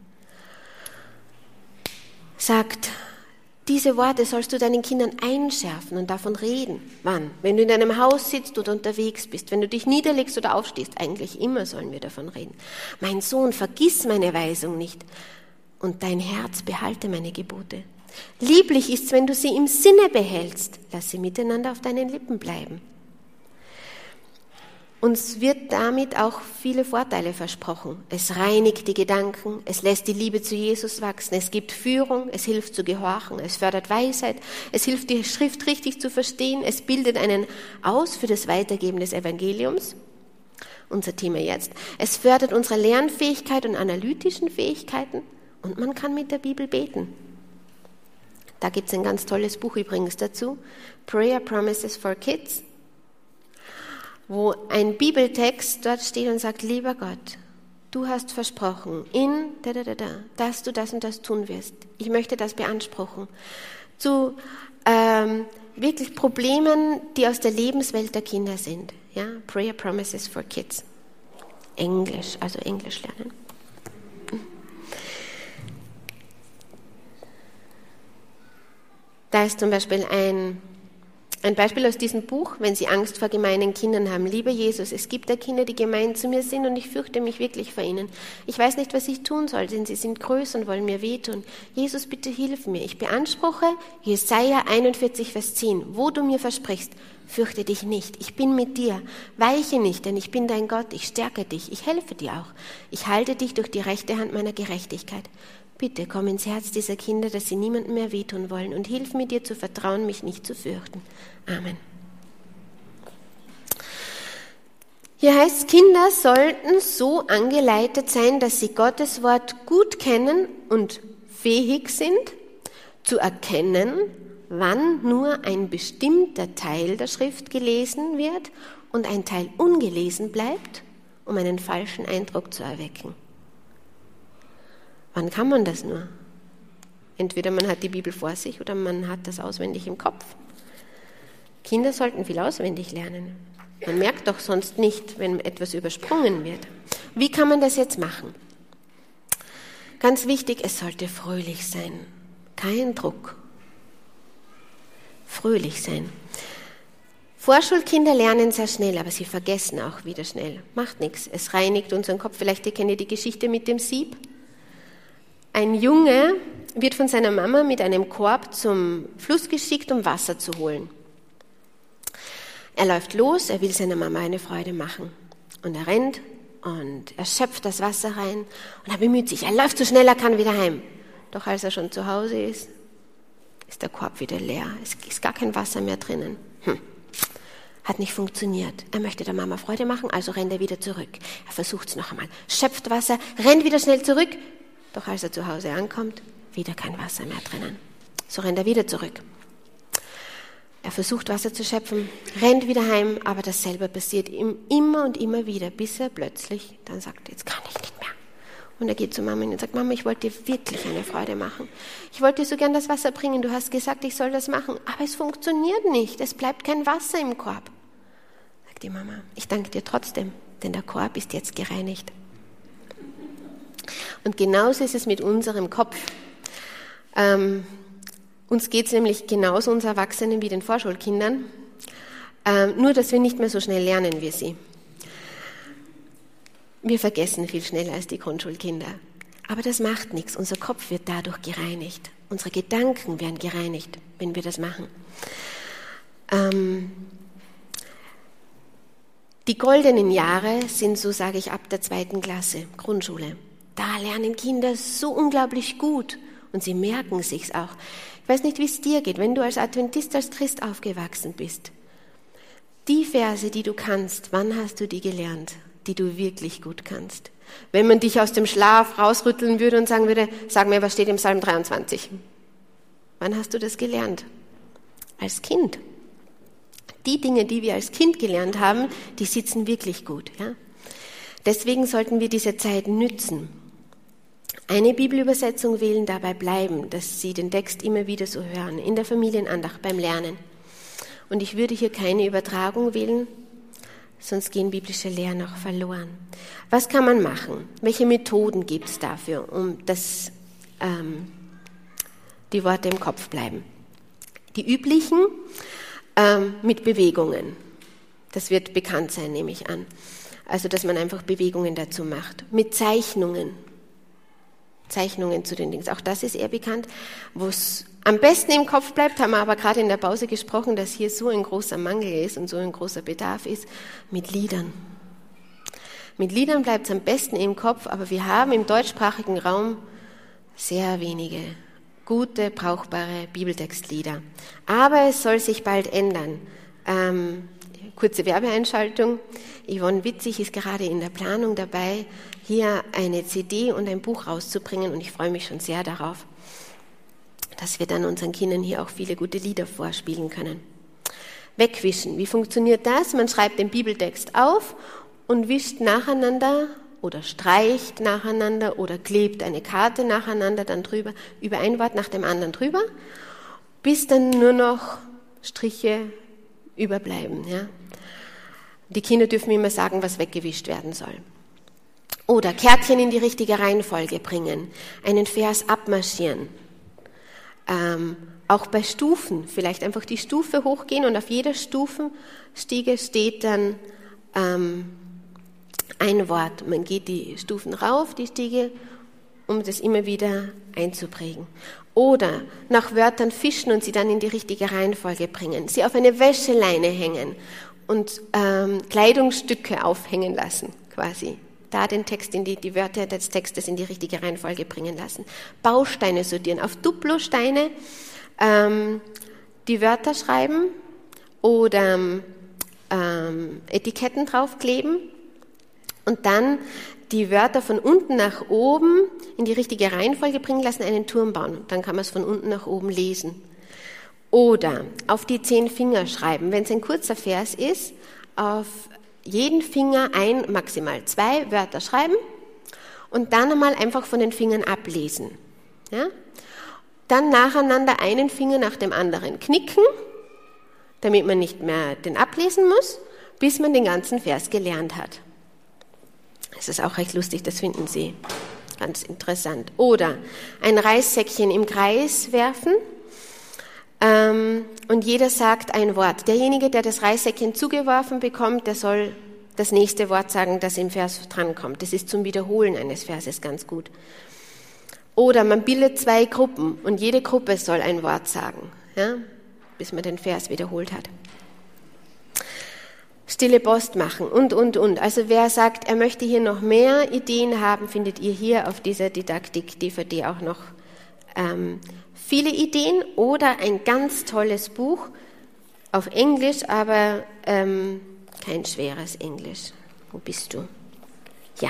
Sagt, diese Worte sollst du deinen Kindern einschärfen und davon reden. Wann? Wenn du in deinem Haus sitzt oder unterwegs bist, wenn du dich niederlegst oder aufstehst, eigentlich immer sollen wir davon reden. Mein Sohn, vergiss meine Weisung nicht und dein Herz behalte meine Gebote. Lieblich ist's, wenn du sie im Sinne behältst. Lass sie miteinander auf deinen Lippen bleiben. Uns wird damit auch viele Vorteile versprochen. Es reinigt die Gedanken, es lässt die Liebe zu Jesus wachsen, es gibt Führung, es hilft zu gehorchen, es fördert Weisheit, es hilft die Schrift richtig zu verstehen, es bildet einen aus für das Weitergeben des Evangeliums. Unser Thema jetzt. Es fördert unsere Lernfähigkeit und analytischen Fähigkeiten und man kann mit der Bibel beten. Da gibt es ein ganz tolles Buch übrigens dazu, Prayer Promises for Kids, wo ein Bibeltext dort steht und sagt, lieber Gott, du hast versprochen, dass du das und das tun wirst. Ich möchte das beanspruchen. Zu wirklich Problemen, die aus der Lebenswelt der Kinder sind. Ja? Prayer Promises for Kids. Englisch, also Englisch lernen. Da ist zum Beispiel ein Beispiel aus diesem Buch, wenn Sie Angst vor gemeinen Kindern haben. Lieber Jesus, es gibt da Kinder, die gemein zu mir sind und ich fürchte mich wirklich vor ihnen. Ich weiß nicht, was ich tun soll, denn sie sind groß und wollen mir wehtun. Jesus, bitte hilf mir. Ich beanspruche Jesaja 41, Vers 10, wo du mir versprichst, fürchte dich nicht, ich bin mit dir. Weiche nicht, denn ich bin dein Gott, ich stärke dich, ich helfe dir auch. Ich halte dich durch die rechte Hand meiner Gerechtigkeit. Bitte komm ins Herz dieser Kinder, dass sie niemandem mehr wehtun wollen und hilf mir, dir zu vertrauen, mich nicht zu fürchten. Amen. Hier heißt, Kinder sollten so angeleitet sein, dass sie Gottes Wort gut kennen und fähig sind, zu erkennen, wann nur ein bestimmter Teil der Schrift gelesen wird und ein Teil ungelesen bleibt, um einen falschen Eindruck zu erwecken. Wann kann man das nur? Entweder man hat die Bibel vor sich oder man hat das auswendig im Kopf. Kinder sollten viel auswendig lernen. Man merkt doch sonst nicht, wenn etwas übersprungen wird. Wie kann man das jetzt machen? Ganz wichtig, es sollte fröhlich sein. Kein Druck. Fröhlich sein. Vorschulkinder lernen sehr schnell, aber sie vergessen auch wieder schnell. Macht nichts, es reinigt unseren Kopf. Vielleicht kennt ihr die Geschichte mit dem Sieb. Ein Junge wird von seiner Mama mit einem Korb zum Fluss geschickt, um Wasser zu holen. Er läuft los, er will seiner Mama eine Freude machen. Und er rennt und er schöpft das Wasser rein und er bemüht sich. Er läuft so schnell er kann wieder heim. Doch als er schon zu Hause ist, ist der Korb wieder leer. Es ist gar kein Wasser mehr drinnen. Hat nicht funktioniert. Er möchte der Mama Freude machen, also rennt er wieder zurück. Er versucht es noch einmal. Schöpft Wasser, rennt wieder schnell zurück. Doch als er zu Hause ankommt, wieder kein Wasser mehr drinnen. So rennt er wieder zurück. Er versucht Wasser zu schöpfen, rennt wieder heim, aber dasselbe passiert ihm immer und immer wieder, bis er plötzlich dann sagt, jetzt kann ich nicht mehr. Und er geht zu Mama und sagt, Mama, ich wollte dir wirklich eine Freude machen. Ich wollte dir so gern das Wasser bringen, du hast gesagt, ich soll das machen, aber es funktioniert nicht, es bleibt kein Wasser im Korb. Sagt die Mama, ich danke dir trotzdem, denn der Korb ist jetzt gereinigt. Und genauso ist es mit unserem Kopf. Uns geht es nämlich genauso, uns Erwachsenen, wie den Vorschulkindern, nur dass wir nicht mehr so schnell lernen wie sie. Wir vergessen viel schneller als die Grundschulkinder. Aber das macht nichts, unser Kopf wird dadurch gereinigt. Unsere Gedanken werden gereinigt, wenn wir das machen. Die goldenen Jahre sind, so sage ich, ab der 2. Klasse, Grundschule. Da lernen Kinder so unglaublich gut und sie merken sich's auch. Ich weiß nicht, wie es dir geht, wenn du als Adventist, als Christ aufgewachsen bist. Die Verse, die du kannst, wann hast du die gelernt, die du wirklich gut kannst? Wenn man dich aus dem Schlaf rausrütteln würde und sagen würde, sag mir, was steht im Psalm 23? Wann hast du das gelernt? Als Kind. Die Dinge, die wir als Kind gelernt haben, die sitzen wirklich gut. Ja? Deswegen sollten wir diese Zeit nützen. Eine Bibelübersetzung wählen, dabei bleiben, dass Sie den Text immer wieder so hören, in der Familienandacht, beim Lernen. Und ich würde hier keine Übertragung wählen, sonst gehen biblische Lehren auch verloren. Was kann man machen? Welche Methoden gibt es dafür, um dass die Worte im Kopf bleiben? Die üblichen mit Bewegungen. Das wird bekannt sein, nehme ich an. Also, dass man einfach Bewegungen dazu macht. Mit Zeichnungen. Zeichnungen zu den Dingen. Auch das ist eher bekannt. Wo es am besten im Kopf bleibt, haben wir aber gerade in der Pause gesprochen, dass hier so ein großer Mangel ist und so ein großer Bedarf ist, mit Liedern. Mit Liedern bleibt es am besten im Kopf, aber wir haben im deutschsprachigen Raum sehr wenige gute, brauchbare Bibeltextlieder. Aber es soll sich bald ändern. Kurze Werbeeinschaltung. Yvonne Witzig ist gerade in der Planung dabei, hier eine CD und ein Buch rauszubringen und ich freue mich schon sehr darauf, dass wir dann unseren Kindern hier auch viele gute Lieder vorspielen können. Wegwischen. Wie funktioniert das? Man schreibt den Bibeltext auf und wischt nacheinander oder streicht nacheinander oder klebt eine Karte nacheinander dann drüber, über ein Wort nach dem anderen drüber, bis dann nur noch Striche überbleiben. Ja. Die Kinder dürfen immer sagen, was weggewischt werden soll. Oder Kärtchen in die richtige Reihenfolge bringen, einen Vers abmarschieren. Auch bei Stufen, vielleicht einfach die Stufe hochgehen und auf jeder Stufenstiege steht dann ein Wort. Man geht die Stufen rauf, die Stiege, um das immer wieder einzuprägen. Oder nach Wörtern fischen und sie dann in die richtige Reihenfolge bringen. Sie auf eine Wäscheleine hängen und Kleidungsstücke aufhängen lassen, quasi. Da den Text die Wörter des Textes in die richtige Reihenfolge bringen lassen. Bausteine sortieren, auf Duplosteine die Wörter schreiben oder Etiketten draufkleben und dann die Wörter von unten nach oben in die richtige Reihenfolge bringen lassen, einen Turm bauen. Dann kann man es von unten nach oben lesen. Oder auf die 10 Finger schreiben. Wenn es ein kurzer Vers ist, auf jeden Finger maximal 2 Wörter schreiben und dann einmal einfach von den Fingern ablesen. Ja? Dann nacheinander einen Finger nach dem anderen knicken, damit man nicht mehr den ablesen muss, bis man den ganzen Vers gelernt hat. Das ist auch recht lustig, das finden Sie ganz interessant. Oder ein Reissäckchen im Kreis werfen und jeder sagt ein Wort. Derjenige, der das Reissäckchen zugeworfen bekommt, der soll das nächste Wort sagen, das im Vers drankommt. Das ist zum Wiederholen eines Verses ganz gut. Oder man bildet 2 Gruppen und jede Gruppe soll ein Wort sagen, ja, bis man den Vers wiederholt hat. Stille Post machen und. Also wer sagt, er möchte hier noch mehr Ideen haben, findet ihr hier auf dieser Didaktik-DVD auch noch viele Ideen oder ein ganz tolles Buch auf Englisch, aber kein schweres Englisch. Wo bist du? Ja.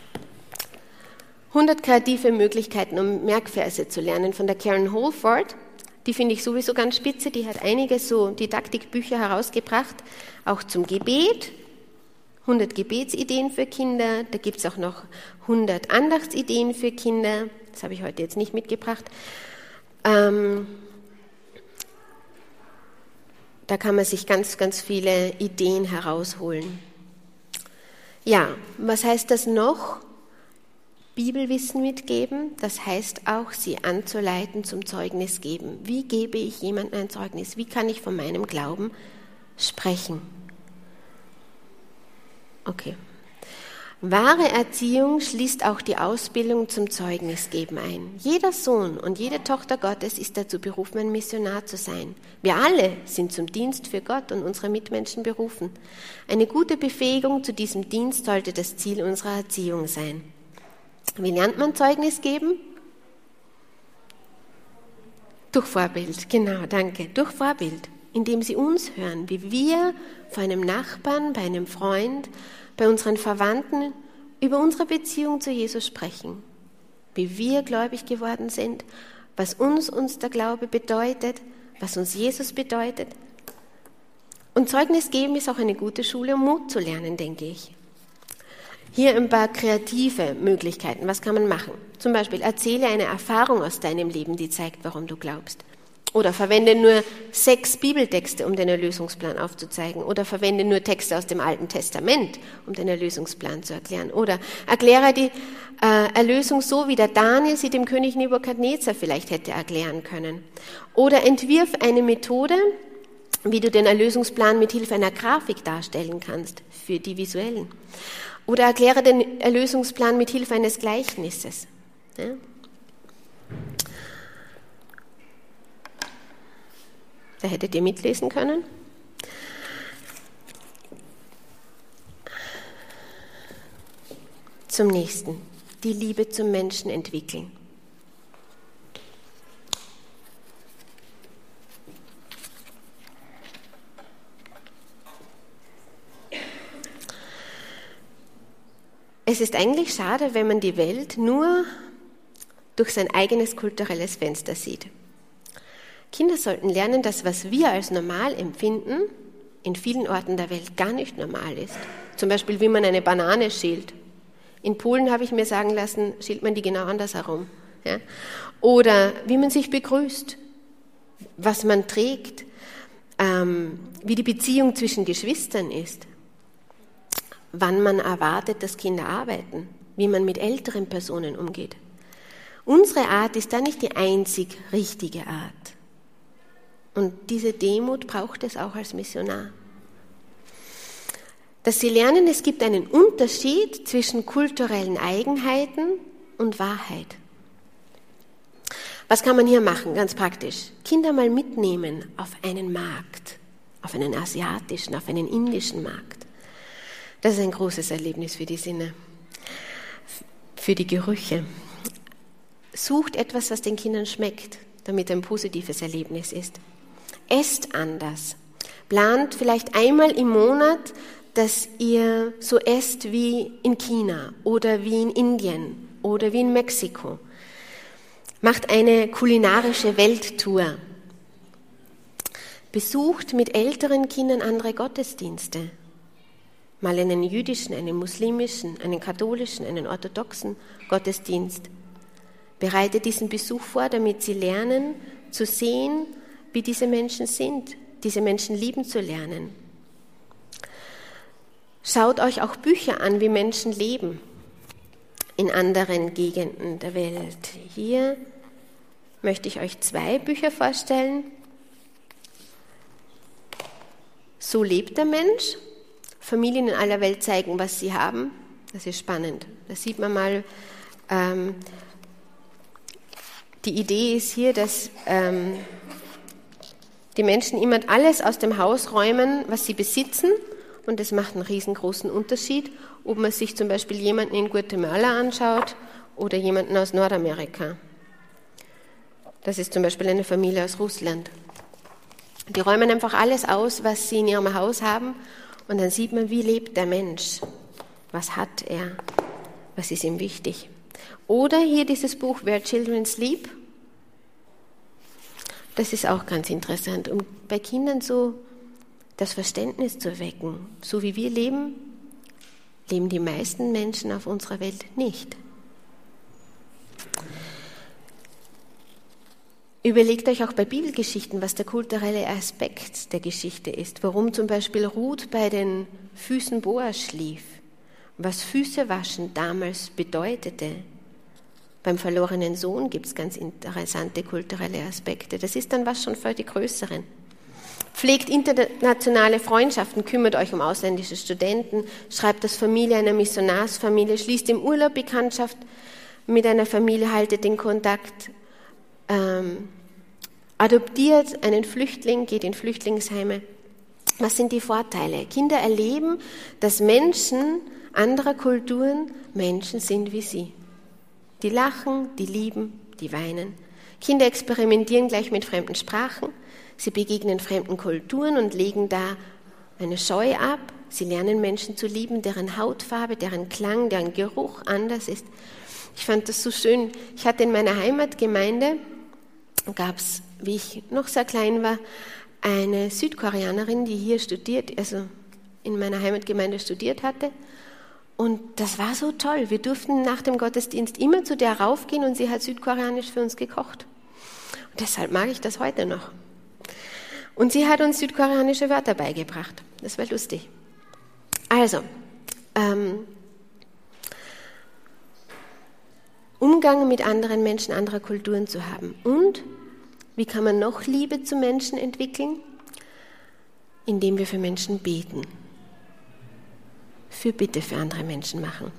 100 kreative Möglichkeiten, um Merkverse zu lernen von der Karen Holford. Die finde ich sowieso ganz spitze. Die hat einige so Didaktikbücher herausgebracht, auch zum Gebet. 100 Gebetsideen für Kinder. Da gibt es auch noch 100 Andachtsideen für Kinder. Das habe ich heute jetzt nicht mitgebracht. Da kann man sich ganz, ganz viele Ideen herausholen. Ja, was heißt das noch? Bibelwissen mitgeben, das heißt auch, sie anzuleiten zum Zeugnis geben. Wie gebe ich jemandem ein Zeugnis? Wie kann ich von meinem Glauben sprechen? Okay. Wahre Erziehung schließt auch die Ausbildung zum Zeugnisgeben ein. Jeder Sohn und jede Tochter Gottes ist dazu berufen, ein Missionar zu sein. Wir alle sind zum Dienst für Gott und unsere Mitmenschen berufen. Eine gute Befähigung zu diesem Dienst sollte das Ziel unserer Erziehung sein. Wie lernt man Zeugnis geben? Durch Vorbild, genau, danke. Durch Vorbild, indem sie uns hören, wie wir vor einem Nachbarn, bei einem Freund, bei unseren Verwandten über unsere Beziehung zu Jesus sprechen. Wie wir gläubig geworden sind, was uns der Glaube bedeutet, was uns Jesus bedeutet. Und Zeugnis geben ist auch eine gute Schule, um Mut zu lernen, denke ich. Hier ein paar kreative Möglichkeiten. Was kann man machen? Zum Beispiel, erzähle eine Erfahrung aus deinem Leben, die zeigt, warum du glaubst. Oder verwende nur 6 Bibeltexte, um den Erlösungsplan aufzuzeigen. Oder verwende nur Texte aus dem Alten Testament, um den Erlösungsplan zu erklären. Oder erkläre die Erlösung so, wie der Daniel sie dem König Nebukadnezar vielleicht hätte erklären können. Oder entwirf eine Methode, wie du den Erlösungsplan mit Hilfe einer Grafik darstellen kannst, für die Visuellen. Oder erkläre den Erlösungsplan mit Hilfe eines Gleichnisses. Ja? Da hättet ihr mitlesen können. Zum nächsten. Die Liebe zum Menschen entwickeln. Es ist eigentlich schade, wenn man die Welt nur durch sein eigenes kulturelles Fenster sieht. Kinder sollten lernen, dass was wir als normal empfinden, in vielen Orten der Welt gar nicht normal ist. Zum Beispiel, wie man eine Banane schält. In Polen, habe ich mir sagen lassen, schält man die genau andersherum. Ja? Oder wie man sich begrüßt, was man trägt, wie die Beziehung zwischen Geschwistern ist, wann man erwartet, dass Kinder arbeiten, wie man mit älteren Personen umgeht. Unsere Art ist da nicht die einzig richtige Art. Und diese Demut braucht es auch als Missionar. Dass sie lernen, es gibt einen Unterschied zwischen kulturellen Eigenheiten und Wahrheit. Was kann man hier machen, ganz praktisch? Kinder mal mitnehmen auf einen Markt, auf einen asiatischen, auf einen indischen Markt. Das ist ein großes Erlebnis für die Sinne, für die Gerüche. Sucht etwas, was den Kindern schmeckt, damit ein positives Erlebnis ist. Esst anders. Plant vielleicht einmal im Monat, dass ihr so esst wie in China oder wie in Indien oder wie in Mexiko. Macht eine kulinarische Welttour. Besucht mit älteren Kindern andere Gottesdienste. Mal einen jüdischen, einen muslimischen, einen katholischen, einen orthodoxen Gottesdienst. Bereitet diesen Besuch vor, damit sie lernen zu sehen, wie diese Menschen sind, diese Menschen lieben zu lernen. Schaut euch auch Bücher an, wie Menschen leben in anderen Gegenden der Welt. Hier möchte ich euch 2 Bücher vorstellen. So lebt der Mensch. Familien in aller Welt zeigen, was sie haben. Das ist spannend. Da sieht man mal, die Idee ist hier, dass die Menschen immer alles aus dem Haus räumen, was sie besitzen, und das macht einen riesengroßen Unterschied, ob man sich zum Beispiel jemanden in Guatemala anschaut oder jemanden aus Nordamerika. Das ist zum Beispiel eine Familie aus Russland. Die räumen einfach alles aus, was sie in ihrem Haus haben, und dann sieht man, wie lebt der Mensch, was hat er, was ist ihm wichtig. Oder hier dieses Buch Where Children Sleep. Das ist auch ganz interessant, um bei Kindern so das Verständnis zu wecken. So wie wir leben, leben die meisten Menschen auf unserer Welt nicht. Überlegt euch auch bei Bibelgeschichten, was der kulturelle Aspekt der Geschichte ist. Warum zum Beispiel Ruth bei den Füßen Boas schlief. Was Füße waschen damals bedeutete. Beim verlorenen Sohn gibt es ganz interessante kulturelle Aspekte. Das ist dann was schon für die Größeren. Pflegt internationale Freundschaften, kümmert euch um ausländische Studenten, schreibt als Familie einer Missionarsfamilie, schließt im Urlaub Bekanntschaft mit einer Familie, haltet den Kontakt, adoptiert einen Flüchtling, geht in Flüchtlingsheime. Was sind die Vorteile? Kinder erleben, dass Menschen anderer Kulturen Menschen sind wie sie. Die lachen, die lieben, die weinen. Kinder experimentieren gleich mit fremden Sprachen. Sie begegnen fremden Kulturen und legen da eine Scheu ab. Sie lernen Menschen zu lieben, deren Hautfarbe, deren Klang, deren Geruch anders ist. Ich fand das so schön. Ich hatte in meiner Heimatgemeinde, gab es, wie ich noch sehr klein war, eine Südkoreanerin, die hier studiert, also in meiner Heimatgemeinde studiert hatte. Und das war so toll. Wir durften nach dem Gottesdienst immer zu der raufgehen und sie hat südkoreanisch für uns gekocht. Deshalb mag ich das heute noch. Und sie hat uns südkoreanische Wörter beigebracht. Das war lustig. Also, Umgang mit anderen Menschen anderer Kulturen zu haben. Und wie kann man noch Liebe zu Menschen entwickeln? Indem wir für Menschen beten. Fürbitte für andere Menschen machen.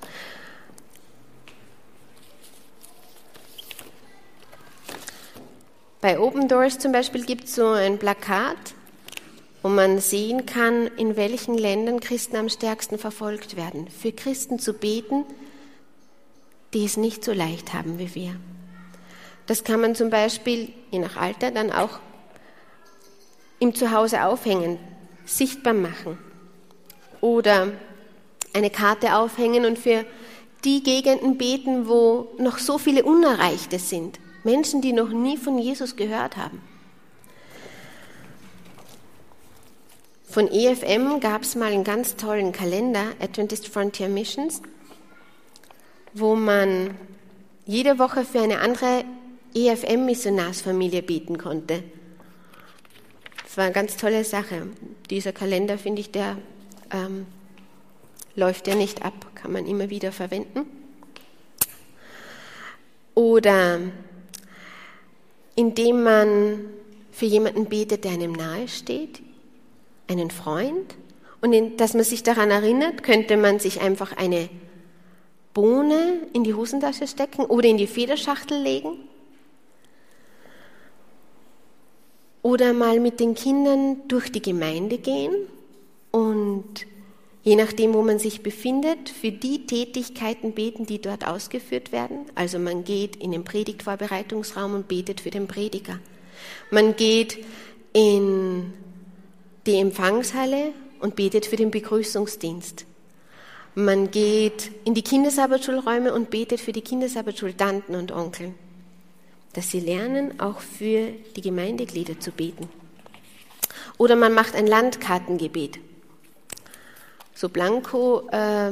Bei Open Doors zum Beispiel gibt es so ein Plakat, wo man sehen kann, in welchen Ländern Christen am stärksten verfolgt werden. Für Christen zu beten, die es nicht so leicht haben wie wir. Das kann man zum Beispiel, je nach Alter, dann auch im Zuhause aufhängen, sichtbar machen. Oder eine Karte aufhängen und für die Gegenden beten, wo noch so viele Unerreichte sind. Menschen, die noch nie von Jesus gehört haben. Von EFM gab es mal einen ganz tollen Kalender, Adventist Frontier Missions, wo man jede Woche für eine andere EFM-Missionarsfamilie beten konnte. Das war eine ganz tolle Sache. Dieser Kalender, finde ich, der läuft ja nicht ab, kann man immer wieder verwenden. Oder indem man für jemanden betet, der einem nahe steht, einen Freund, und dass man sich daran erinnert, könnte man sich einfach eine Bohne in die Hosentasche stecken oder in die Federschachtel legen. Oder mal mit den Kindern durch die Gemeinde gehen und je nachdem, wo man sich befindet, für die Tätigkeiten beten, die dort ausgeführt werden. Also man geht in den Predigtvorbereitungsraum und betet für den Prediger. Man geht in die Empfangshalle und betet für den Begrüßungsdienst. Man geht in die Kindersabbatschulräume und betet für die Kindersabbatschultanten und Onkeln. Dass sie lernen, auch für die Gemeindeglieder zu beten. Oder man macht ein Landkartengebet. So Blanko, da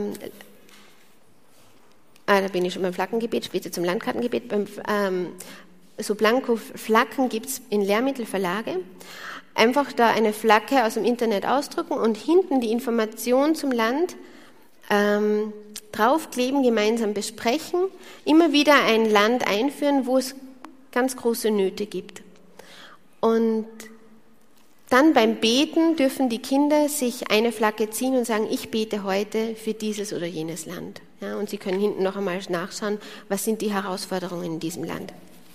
bin ich schon beim Flaggengebet, später zum Landkartengebet. So Blanko-Flaggen gibt es in Lehrmittelverlage. Einfach da eine Flagge aus dem Internet ausdrucken und hinten die Information zum Land draufkleben, gemeinsam besprechen, immer wieder ein Land einführen, wo es ganz große Nöte gibt. Und dann beim Beten dürfen die Kinder sich eine Flagge ziehen und sagen, ich bete heute für dieses oder jenes Land. Ja, und sie können hinten noch einmal nachschauen, was sind die Herausforderungen in diesem Land.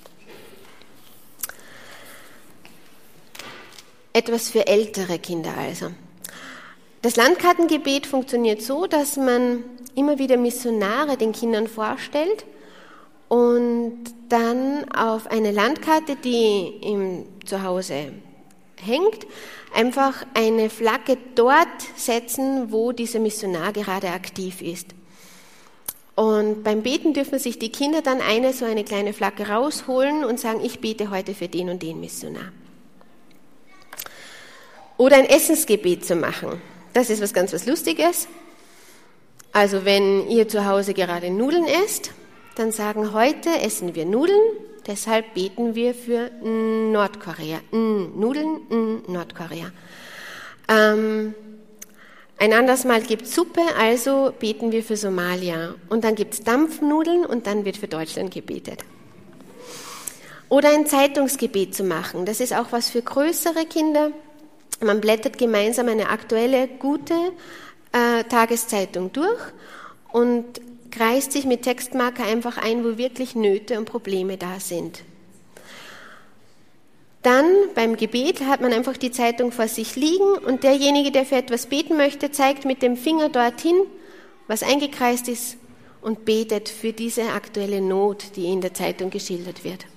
Etwas für ältere Kinder also. Das Landkartengebet funktioniert so, dass man immer wieder Missionare den Kindern vorstellt und dann auf eine Landkarte, die im Zuhause hängt, einfach eine Flagge dort setzen, wo dieser Missionar gerade aktiv ist. Und beim Beten dürfen sich die Kinder dann so eine kleine Flagge rausholen und sagen, ich bete heute für den und den Missionar. Oder ein Essensgebet zu machen. Das ist was Lustiges. Also wenn ihr zu Hause gerade Nudeln esst, dann sagen, heute essen wir Nudeln, deshalb beten wir für Nordkorea. Nudeln, Nordkorea. Ein anderes Mal gibt es Suppe, also beten wir für Somalia. Und dann gibt es Dampfnudeln und dann wird für Deutschland gebetet. Oder ein Zeitungsgebet zu machen. Das ist auch was für größere Kinder. Man blättert gemeinsam eine aktuelle, gute Tageszeitung durch und kreist sich mit Textmarker einfach ein, wo wirklich Nöte und Probleme da sind. Dann beim Gebet hat man einfach die Zeitung vor sich liegen und derjenige, der für etwas beten möchte, zeigt mit dem Finger dorthin, was eingekreist ist und betet für diese aktuelle Not, die in der Zeitung geschildert wird.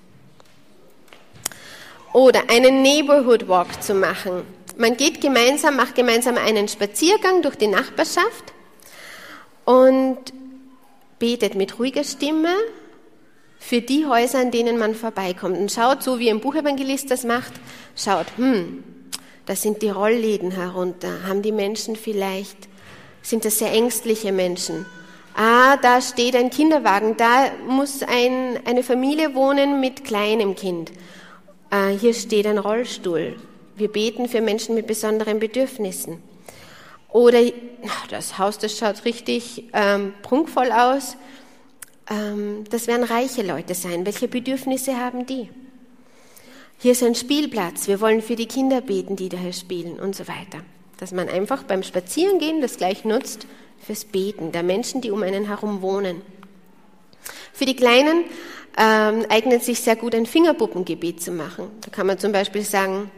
Oder einen Neighborhood Walk zu machen. Man geht gemeinsam, macht gemeinsam einen Spaziergang durch die Nachbarschaft und betet mit ruhiger Stimme für die Häuser, an denen man vorbeikommt. Und schaut, so wie ein Buchevangelist das macht, schaut, da sind die Rollläden herunter. Haben die Menschen vielleicht, sind das sehr ängstliche Menschen? Da steht ein Kinderwagen, da muss eine Familie wohnen mit kleinem Kind. Hier steht ein Rollstuhl. Wir beten für Menschen mit besonderen Bedürfnissen. Oder das Haus, das schaut richtig prunkvoll aus. Das werden reiche Leute sein. Welche Bedürfnisse haben die? Hier ist ein Spielplatz. Wir wollen für die Kinder beten, die daher spielen und so weiter. Dass man einfach beim Spazierengehen das gleich nutzt fürs Beten der Menschen, die um einen herum wohnen. Für die Kleinen eignet sich sehr gut, ein Fingerpuppengebet zu machen. Da kann man zum Beispiel sagen,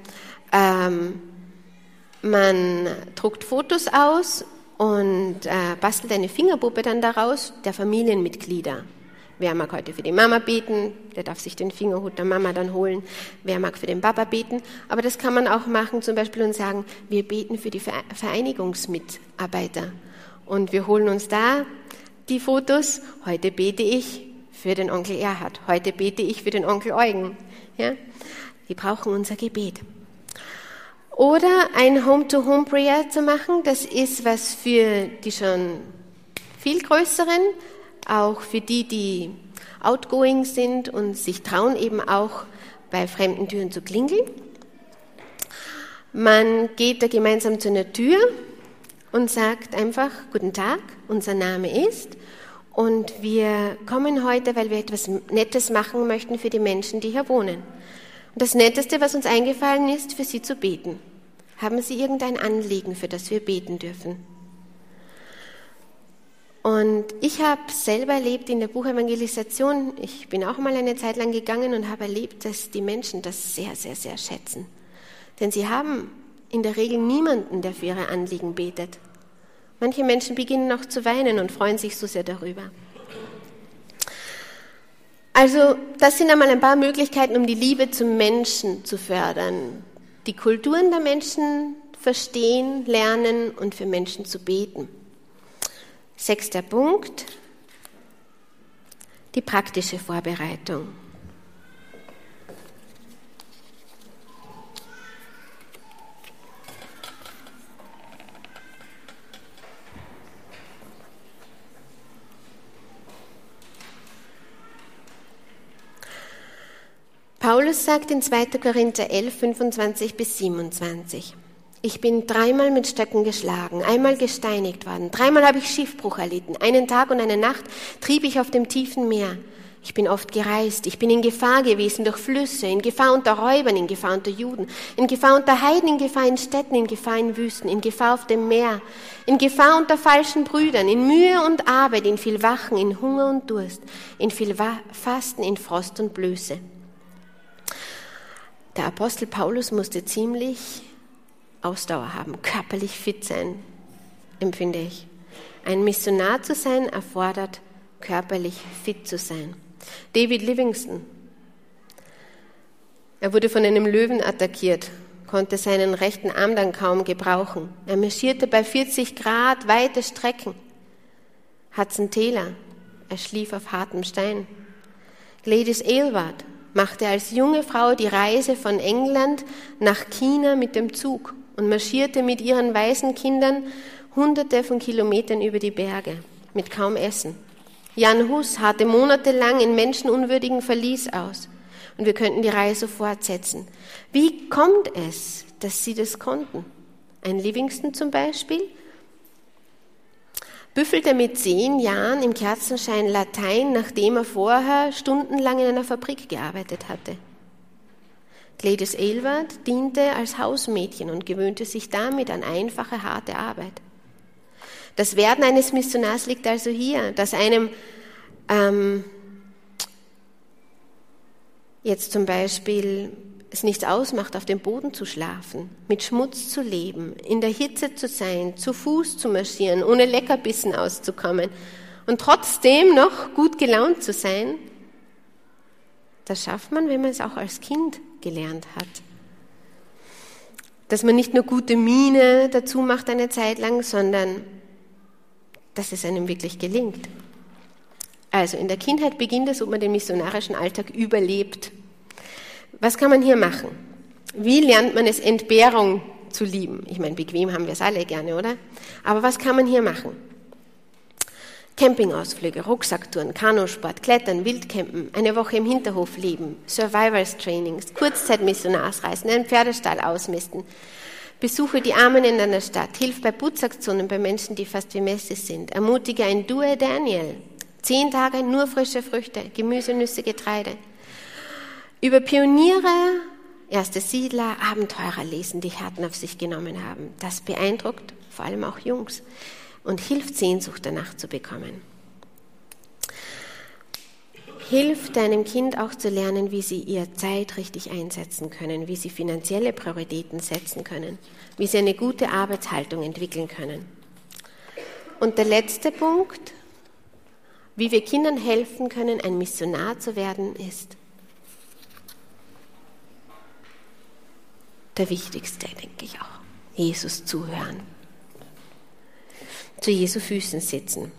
man druckt Fotos aus und bastelt eine Fingerpuppe dann daraus der Familienmitglieder. Wer mag heute für die Mama beten, der darf sich den Fingerhut der Mama dann holen. Wer mag für den Papa beten. Aber das kann man auch machen zum Beispiel und sagen, wir beten für die Vereinigungsmitarbeiter. Und wir holen uns da die Fotos. Heute bete ich für den Onkel Erhard. Heute bete ich für den Onkel Eugen. Ja? Die brauchen unser Gebet. Oder ein Home-to-Home-Prayer zu machen. Das ist was für die schon viel Größeren, auch für die, die outgoing sind und sich trauen, eben auch bei fremden Türen zu klingeln. Man geht da gemeinsam zu einer Tür und sagt einfach, guten Tag, unser Name ist und wir kommen heute, weil wir etwas Nettes machen möchten für die Menschen, die hier wohnen. Und das Netteste, was uns eingefallen ist, für sie zu beten. Haben Sie irgendein Anliegen, für das wir beten dürfen? Und ich habe selber erlebt in der Buchevangelisation, ich bin auch mal eine Zeit lang gegangen und habe erlebt, dass die Menschen das sehr, sehr, sehr schätzen. Denn sie haben in der Regel niemanden, der für ihre Anliegen betet. Manche Menschen beginnen auch zu weinen und freuen sich so sehr darüber. Also das sind einmal ein paar Möglichkeiten, um die Liebe zum Menschen zu fördern. Die Kulturen der Menschen verstehen, lernen und für Menschen zu beten. 6. Punkt, die praktische Vorbereitung. Paulus sagt in 2. Korinther 11, 25 bis 27, ich bin 3-mal mit Stöcken geschlagen, einmal gesteinigt worden, 3-mal habe ich Schiffbruch erlitten, einen Tag und eine Nacht trieb ich auf dem tiefen Meer. Ich bin oft gereist, ich bin in Gefahr gewesen durch Flüsse, in Gefahr unter Räubern, in Gefahr unter Juden, in Gefahr unter Heiden, in Gefahr in Städten, in Gefahr in Wüsten, in Gefahr auf dem Meer, in Gefahr unter falschen Brüdern, in Mühe und Arbeit, in viel Wachen, in Hunger und Durst, in viel Fasten, in Frost und Blöße. Der Apostel Paulus musste ziemlich Ausdauer haben, körperlich fit sein, empfinde ich. Ein Missionar zu sein, erfordert körperlich fit zu sein. David Livingstone, er wurde von einem Löwen attackiert, konnte seinen rechten Arm dann kaum gebrauchen. Er marschierte bei 40 Grad weite Strecken. Hudson Taylor, er schlief auf hartem Stein. Gladys Aylward machte als junge Frau die Reise von England nach China mit dem Zug und marschierte mit ihren weißen Kindern Hunderte von Kilometern über die Berge, mit kaum Essen. Jan Hus harrte monatelang in menschenunwürdigen Verlies aus. Und wir könnten die Reise fortsetzen. Wie kommt es, dass sie das konnten? Ein Livingstone zum Beispiel büffelte mit 10 Jahren im Kerzenschein Latein, nachdem er vorher stundenlang in einer Fabrik gearbeitet hatte. Gladys Aylward diente als Hausmädchen und gewöhnte sich damit an einfache, harte Arbeit. Das Werden eines Missionars liegt also hier, dass einem jetzt zum Beispiel es nichts ausmacht, auf dem Boden zu schlafen, mit Schmutz zu leben, in der Hitze zu sein, zu Fuß zu marschieren, ohne Leckerbissen auszukommen und trotzdem noch gut gelaunt zu sein. Das schafft man, wenn man es auch als Kind gelernt hat. Dass man nicht nur gute Miene dazu macht eine Zeit lang, sondern dass es einem wirklich gelingt. Also in der Kindheit beginnt es, ob man den missionarischen Alltag überlebt. Was kann man hier machen? Wie lernt man es, Entbehrung zu lieben? Ich meine, bequem haben wir es alle gerne, oder? Aber was kann man hier machen? Campingausflüge, Rucksacktouren, Kanusport, Klettern, Wildcampen, eine Woche im Hinterhof leben, Survivors-Trainings, Kurzzeitmissionarsreisen, einen Pferdestall ausmisten, besuche die Armen in deiner Stadt, hilf bei Putzaktionen bei Menschen, die fast wie Messi sind, ermutige ein Due Daniel, 10 Tage nur frische Früchte, Gemüse, Nüsse, Getreide. Über Pioniere, erste Siedler, Abenteurer lesen, die Härten auf sich genommen haben. Das beeindruckt vor allem auch Jungs und hilft, Sehnsucht danach zu bekommen. Hilf deinem Kind auch zu lernen, wie sie ihre Zeit richtig einsetzen können, wie sie finanzielle Prioritäten setzen können, wie sie eine gute Arbeitshaltung entwickeln können. Und der letzte Punkt, wie wir Kindern helfen können, ein Missionar zu werden, ist der wichtigste, denke ich auch. Jesus zuhören. Zu Jesu Füßen sitzen.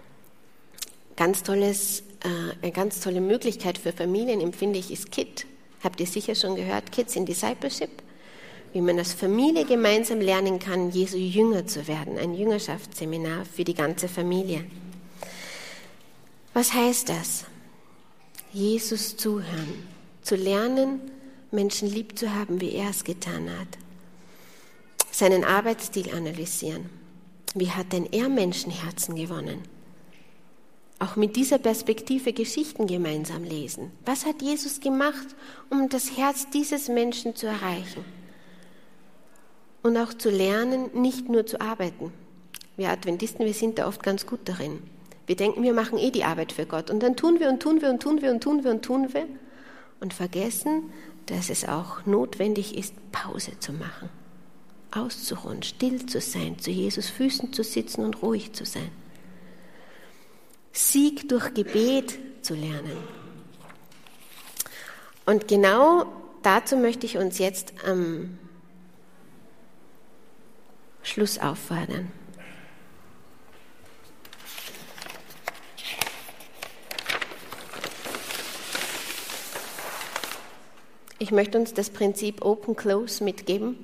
Eine ganz tolle Möglichkeit für Familien, empfinde ich, ist KID. Habt ihr sicher schon gehört, Kids in Discipleship? Wie man als Familie gemeinsam lernen kann, Jesu Jünger zu werden. Ein Jüngerschaftsseminar für die ganze Familie. Was heißt das? Jesus zuhören. Zu lernen, Menschen lieb zu haben, wie er es getan hat. Seinen Arbeitsstil analysieren. Wie hat denn er Menschenherzen gewonnen? Auch mit dieser Perspektive Geschichten gemeinsam lesen. Was hat Jesus gemacht, um das Herz dieses Menschen zu erreichen? Und auch zu lernen, nicht nur zu arbeiten. Wir Adventisten, wir sind da oft ganz gut darin. Wir denken, wir machen die Arbeit für Gott. Und dann tun wir und vergessen, dass es auch notwendig ist, Pause zu machen. Auszuruhen, still zu sein, zu Jesus Füßen zu sitzen und ruhig zu sein. Sieg durch Gebet zu lernen. Und genau dazu möchte ich uns jetzt am Schluss auffordern. Ich möchte uns das Prinzip Open Close mitgeben.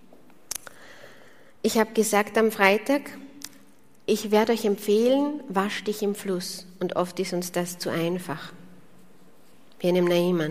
Ich habe gesagt am Freitag, ich werde euch empfehlen, wasch dich im Fluss. Und oft ist uns das zu einfach. Wie einem Naaman.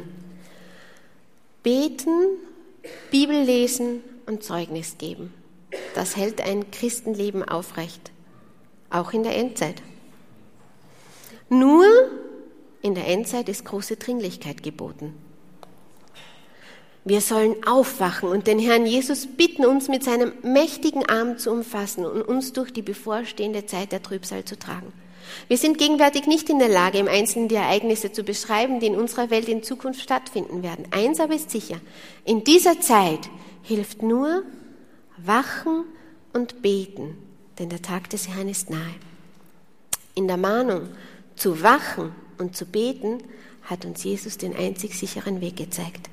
Beten, Bibel lesen und Zeugnis geben. Das hält ein Christenleben aufrecht. Auch in der Endzeit. Nur in der Endzeit ist große Dringlichkeit geboten. Wir sollen aufwachen und den Herrn Jesus bitten, uns mit seinem mächtigen Arm zu umfassen und uns durch die bevorstehende Zeit der Trübsal zu tragen. Wir sind gegenwärtig nicht in der Lage, im Einzelnen die Ereignisse zu beschreiben, die in unserer Welt in Zukunft stattfinden werden. Eins aber ist sicher, in dieser Zeit hilft nur Wachen und Beten, denn der Tag des Herrn ist nahe. In der Mahnung zu wachen und zu beten hat uns Jesus den einzig sicheren Weg gezeigt.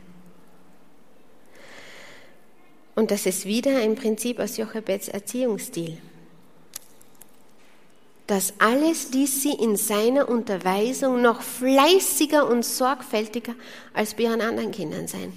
Und das ist wieder ein Prinzip aus Jochebeds Erziehungsstil. Das alles ließ sie in seiner Unterweisung noch fleißiger und sorgfältiger als bei ihren anderen Kindern sein.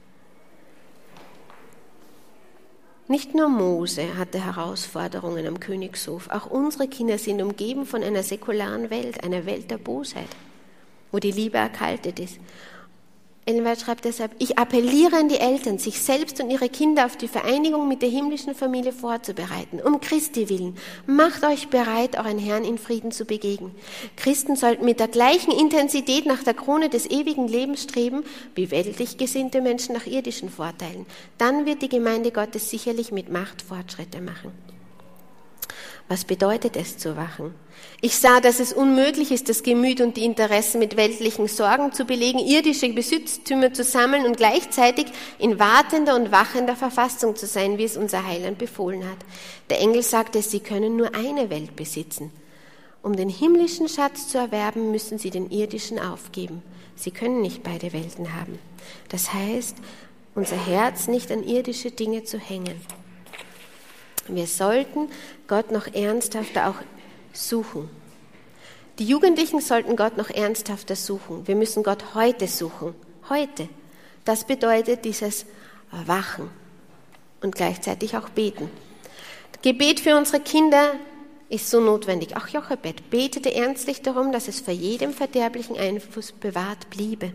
Nicht nur Mose hatte Herausforderungen am Königshof, auch unsere Kinder sind umgeben von einer säkularen Welt, einer Welt der Bosheit, wo die Liebe erkaltet ist. Ellen White schreibt deshalb, ich appelliere an die Eltern, sich selbst und ihre Kinder auf die Vereinigung mit der himmlischen Familie vorzubereiten. Um Christi willen, macht euch bereit, euren Herrn in Frieden zu begegnen. Christen sollten mit der gleichen Intensität nach der Krone des ewigen Lebens streben, wie weltlich gesinnte Menschen nach irdischen Vorteilen. Dann wird die Gemeinde Gottes sicherlich mit Macht Fortschritte machen. Was bedeutet es zu wachen? Ich sah, dass es unmöglich ist, das Gemüt und die Interessen mit weltlichen Sorgen zu belegen, irdische Besitztümer zu sammeln und gleichzeitig in wartender und wachender Verfassung zu sein, wie es unser Heiland befohlen hat. Der Engel sagte, sie können nur eine Welt besitzen. Um den himmlischen Schatz zu erwerben, müssen sie den irdischen aufgeben. Sie können nicht beide Welten haben. Das heißt, unser Herz nicht an irdische Dinge zu hängen. Wir sollten Gott noch ernsthafter auch suchen. Die Jugendlichen sollten Gott noch ernsthafter suchen. Wir müssen Gott heute suchen. Heute. Das bedeutet dieses Wachen und gleichzeitig auch beten. Gebet für unsere Kinder ist so notwendig. Auch Jochebed betete ernstlich darum, dass es vor jedem verderblichen Einfluss bewahrt bliebe.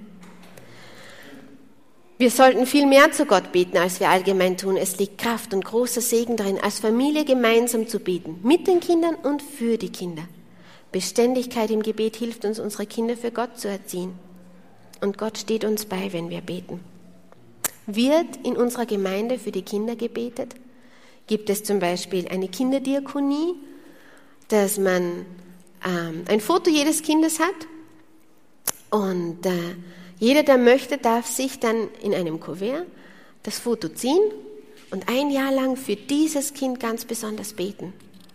Wir sollten viel mehr zu Gott beten, als wir allgemein tun. Es liegt Kraft und großer Segen darin, als Familie gemeinsam zu beten, mit den Kindern und für die Kinder. Beständigkeit im Gebet hilft uns, unsere Kinder für Gott zu erziehen. Und Gott steht uns bei, wenn wir beten. Wird in unserer Gemeinde für die Kinder gebetet? Gibt es zum Beispiel eine Kinderdiakonie, dass man ein Foto jedes Kindes hat und jeder, der möchte, darf sich dann in einem Kuvert das Foto ziehen und ein Jahr lang für dieses Kind ganz besonders beten.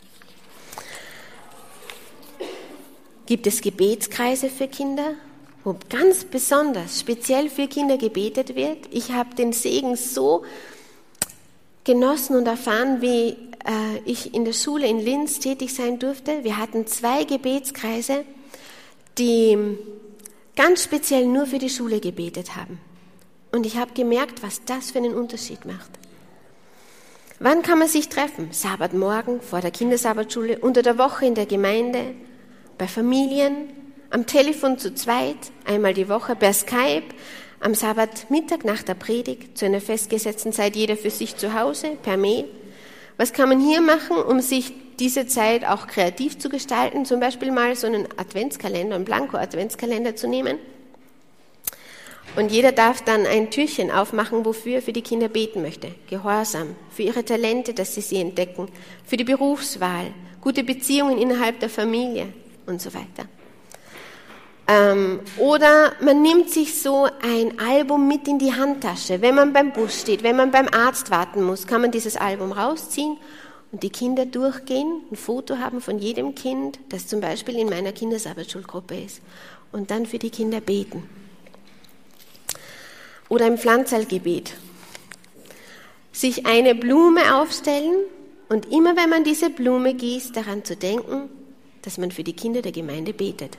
Gibt es Gebetskreise für Kinder, wo ganz besonders, speziell für Kinder gebetet wird? Ich habe den Segen so genossen und erfahren, wie ich in der Schule in Linz tätig sein durfte. Wir hatten 2 Gebetskreise, die ganz speziell nur für die Schule gebetet haben. Und ich habe gemerkt, was das für einen Unterschied macht. Wann kann man sich treffen? Sabbatmorgen, vor der Kindersabbatschule, unter der Woche in der Gemeinde, bei Familien, am Telefon zu zweit, einmal die Woche, per Skype, am Sabbatmittag nach der Predigt, zu einer festgesetzten Zeit, jeder für sich zu Hause, per Mail. Was kann man hier machen, um sich diese Zeit auch kreativ zu gestalten? Zum Beispiel mal so einen Adventskalender, einen Blanko-Adventskalender zu nehmen. Und jeder darf dann ein Türchen aufmachen, wofür er für die Kinder beten möchte. Gehorsam, für ihre Talente, dass sie entdecken, für die Berufswahl, gute Beziehungen innerhalb der Familie und so weiter. Oder man nimmt sich so ein Album mit in die Handtasche. Wenn man beim Bus steht, wenn man beim Arzt warten muss, kann man dieses Album rausziehen und die Kinder durchgehen, ein Foto haben von jedem Kind, das zum Beispiel in meiner Kindersabbatschulgruppe ist, und dann für die Kinder beten. Oder im Pflanzerlgebet. Sich eine Blume aufstellen und immer wenn man diese Blume gießt, daran zu denken, dass man für die Kinder der Gemeinde betet.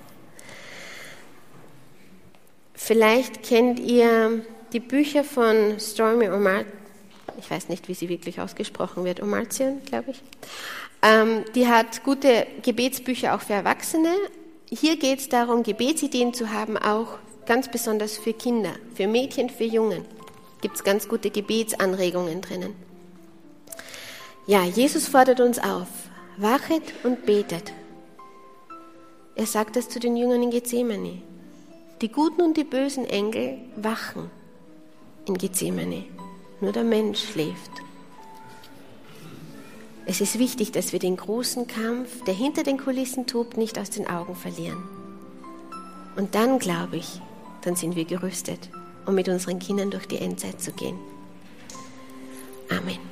Vielleicht kennt ihr die Bücher von Stormy O'Martian, ich weiß nicht, wie sie wirklich ausgesprochen wird, O'Martian, glaube ich. Die hat gute Gebetsbücher auch für Erwachsene. Hier geht es darum, Gebetsideen zu haben, auch ganz besonders für Kinder, für Mädchen, für Jungen. Gibt es ganz gute Gebetsanregungen drinnen. Ja, Jesus fordert uns auf, wachet und betet. Er sagt das zu den Jüngern in Gethsemane. Die guten und die bösen Engel wachen in Gethsemane. Nur der Mensch schläft. Es ist wichtig, dass wir den großen Kampf, der hinter den Kulissen tobt, nicht aus den Augen verlieren. Und dann, glaube ich, dann sind wir gerüstet, um mit unseren Kindern durch die Endzeit zu gehen. Amen.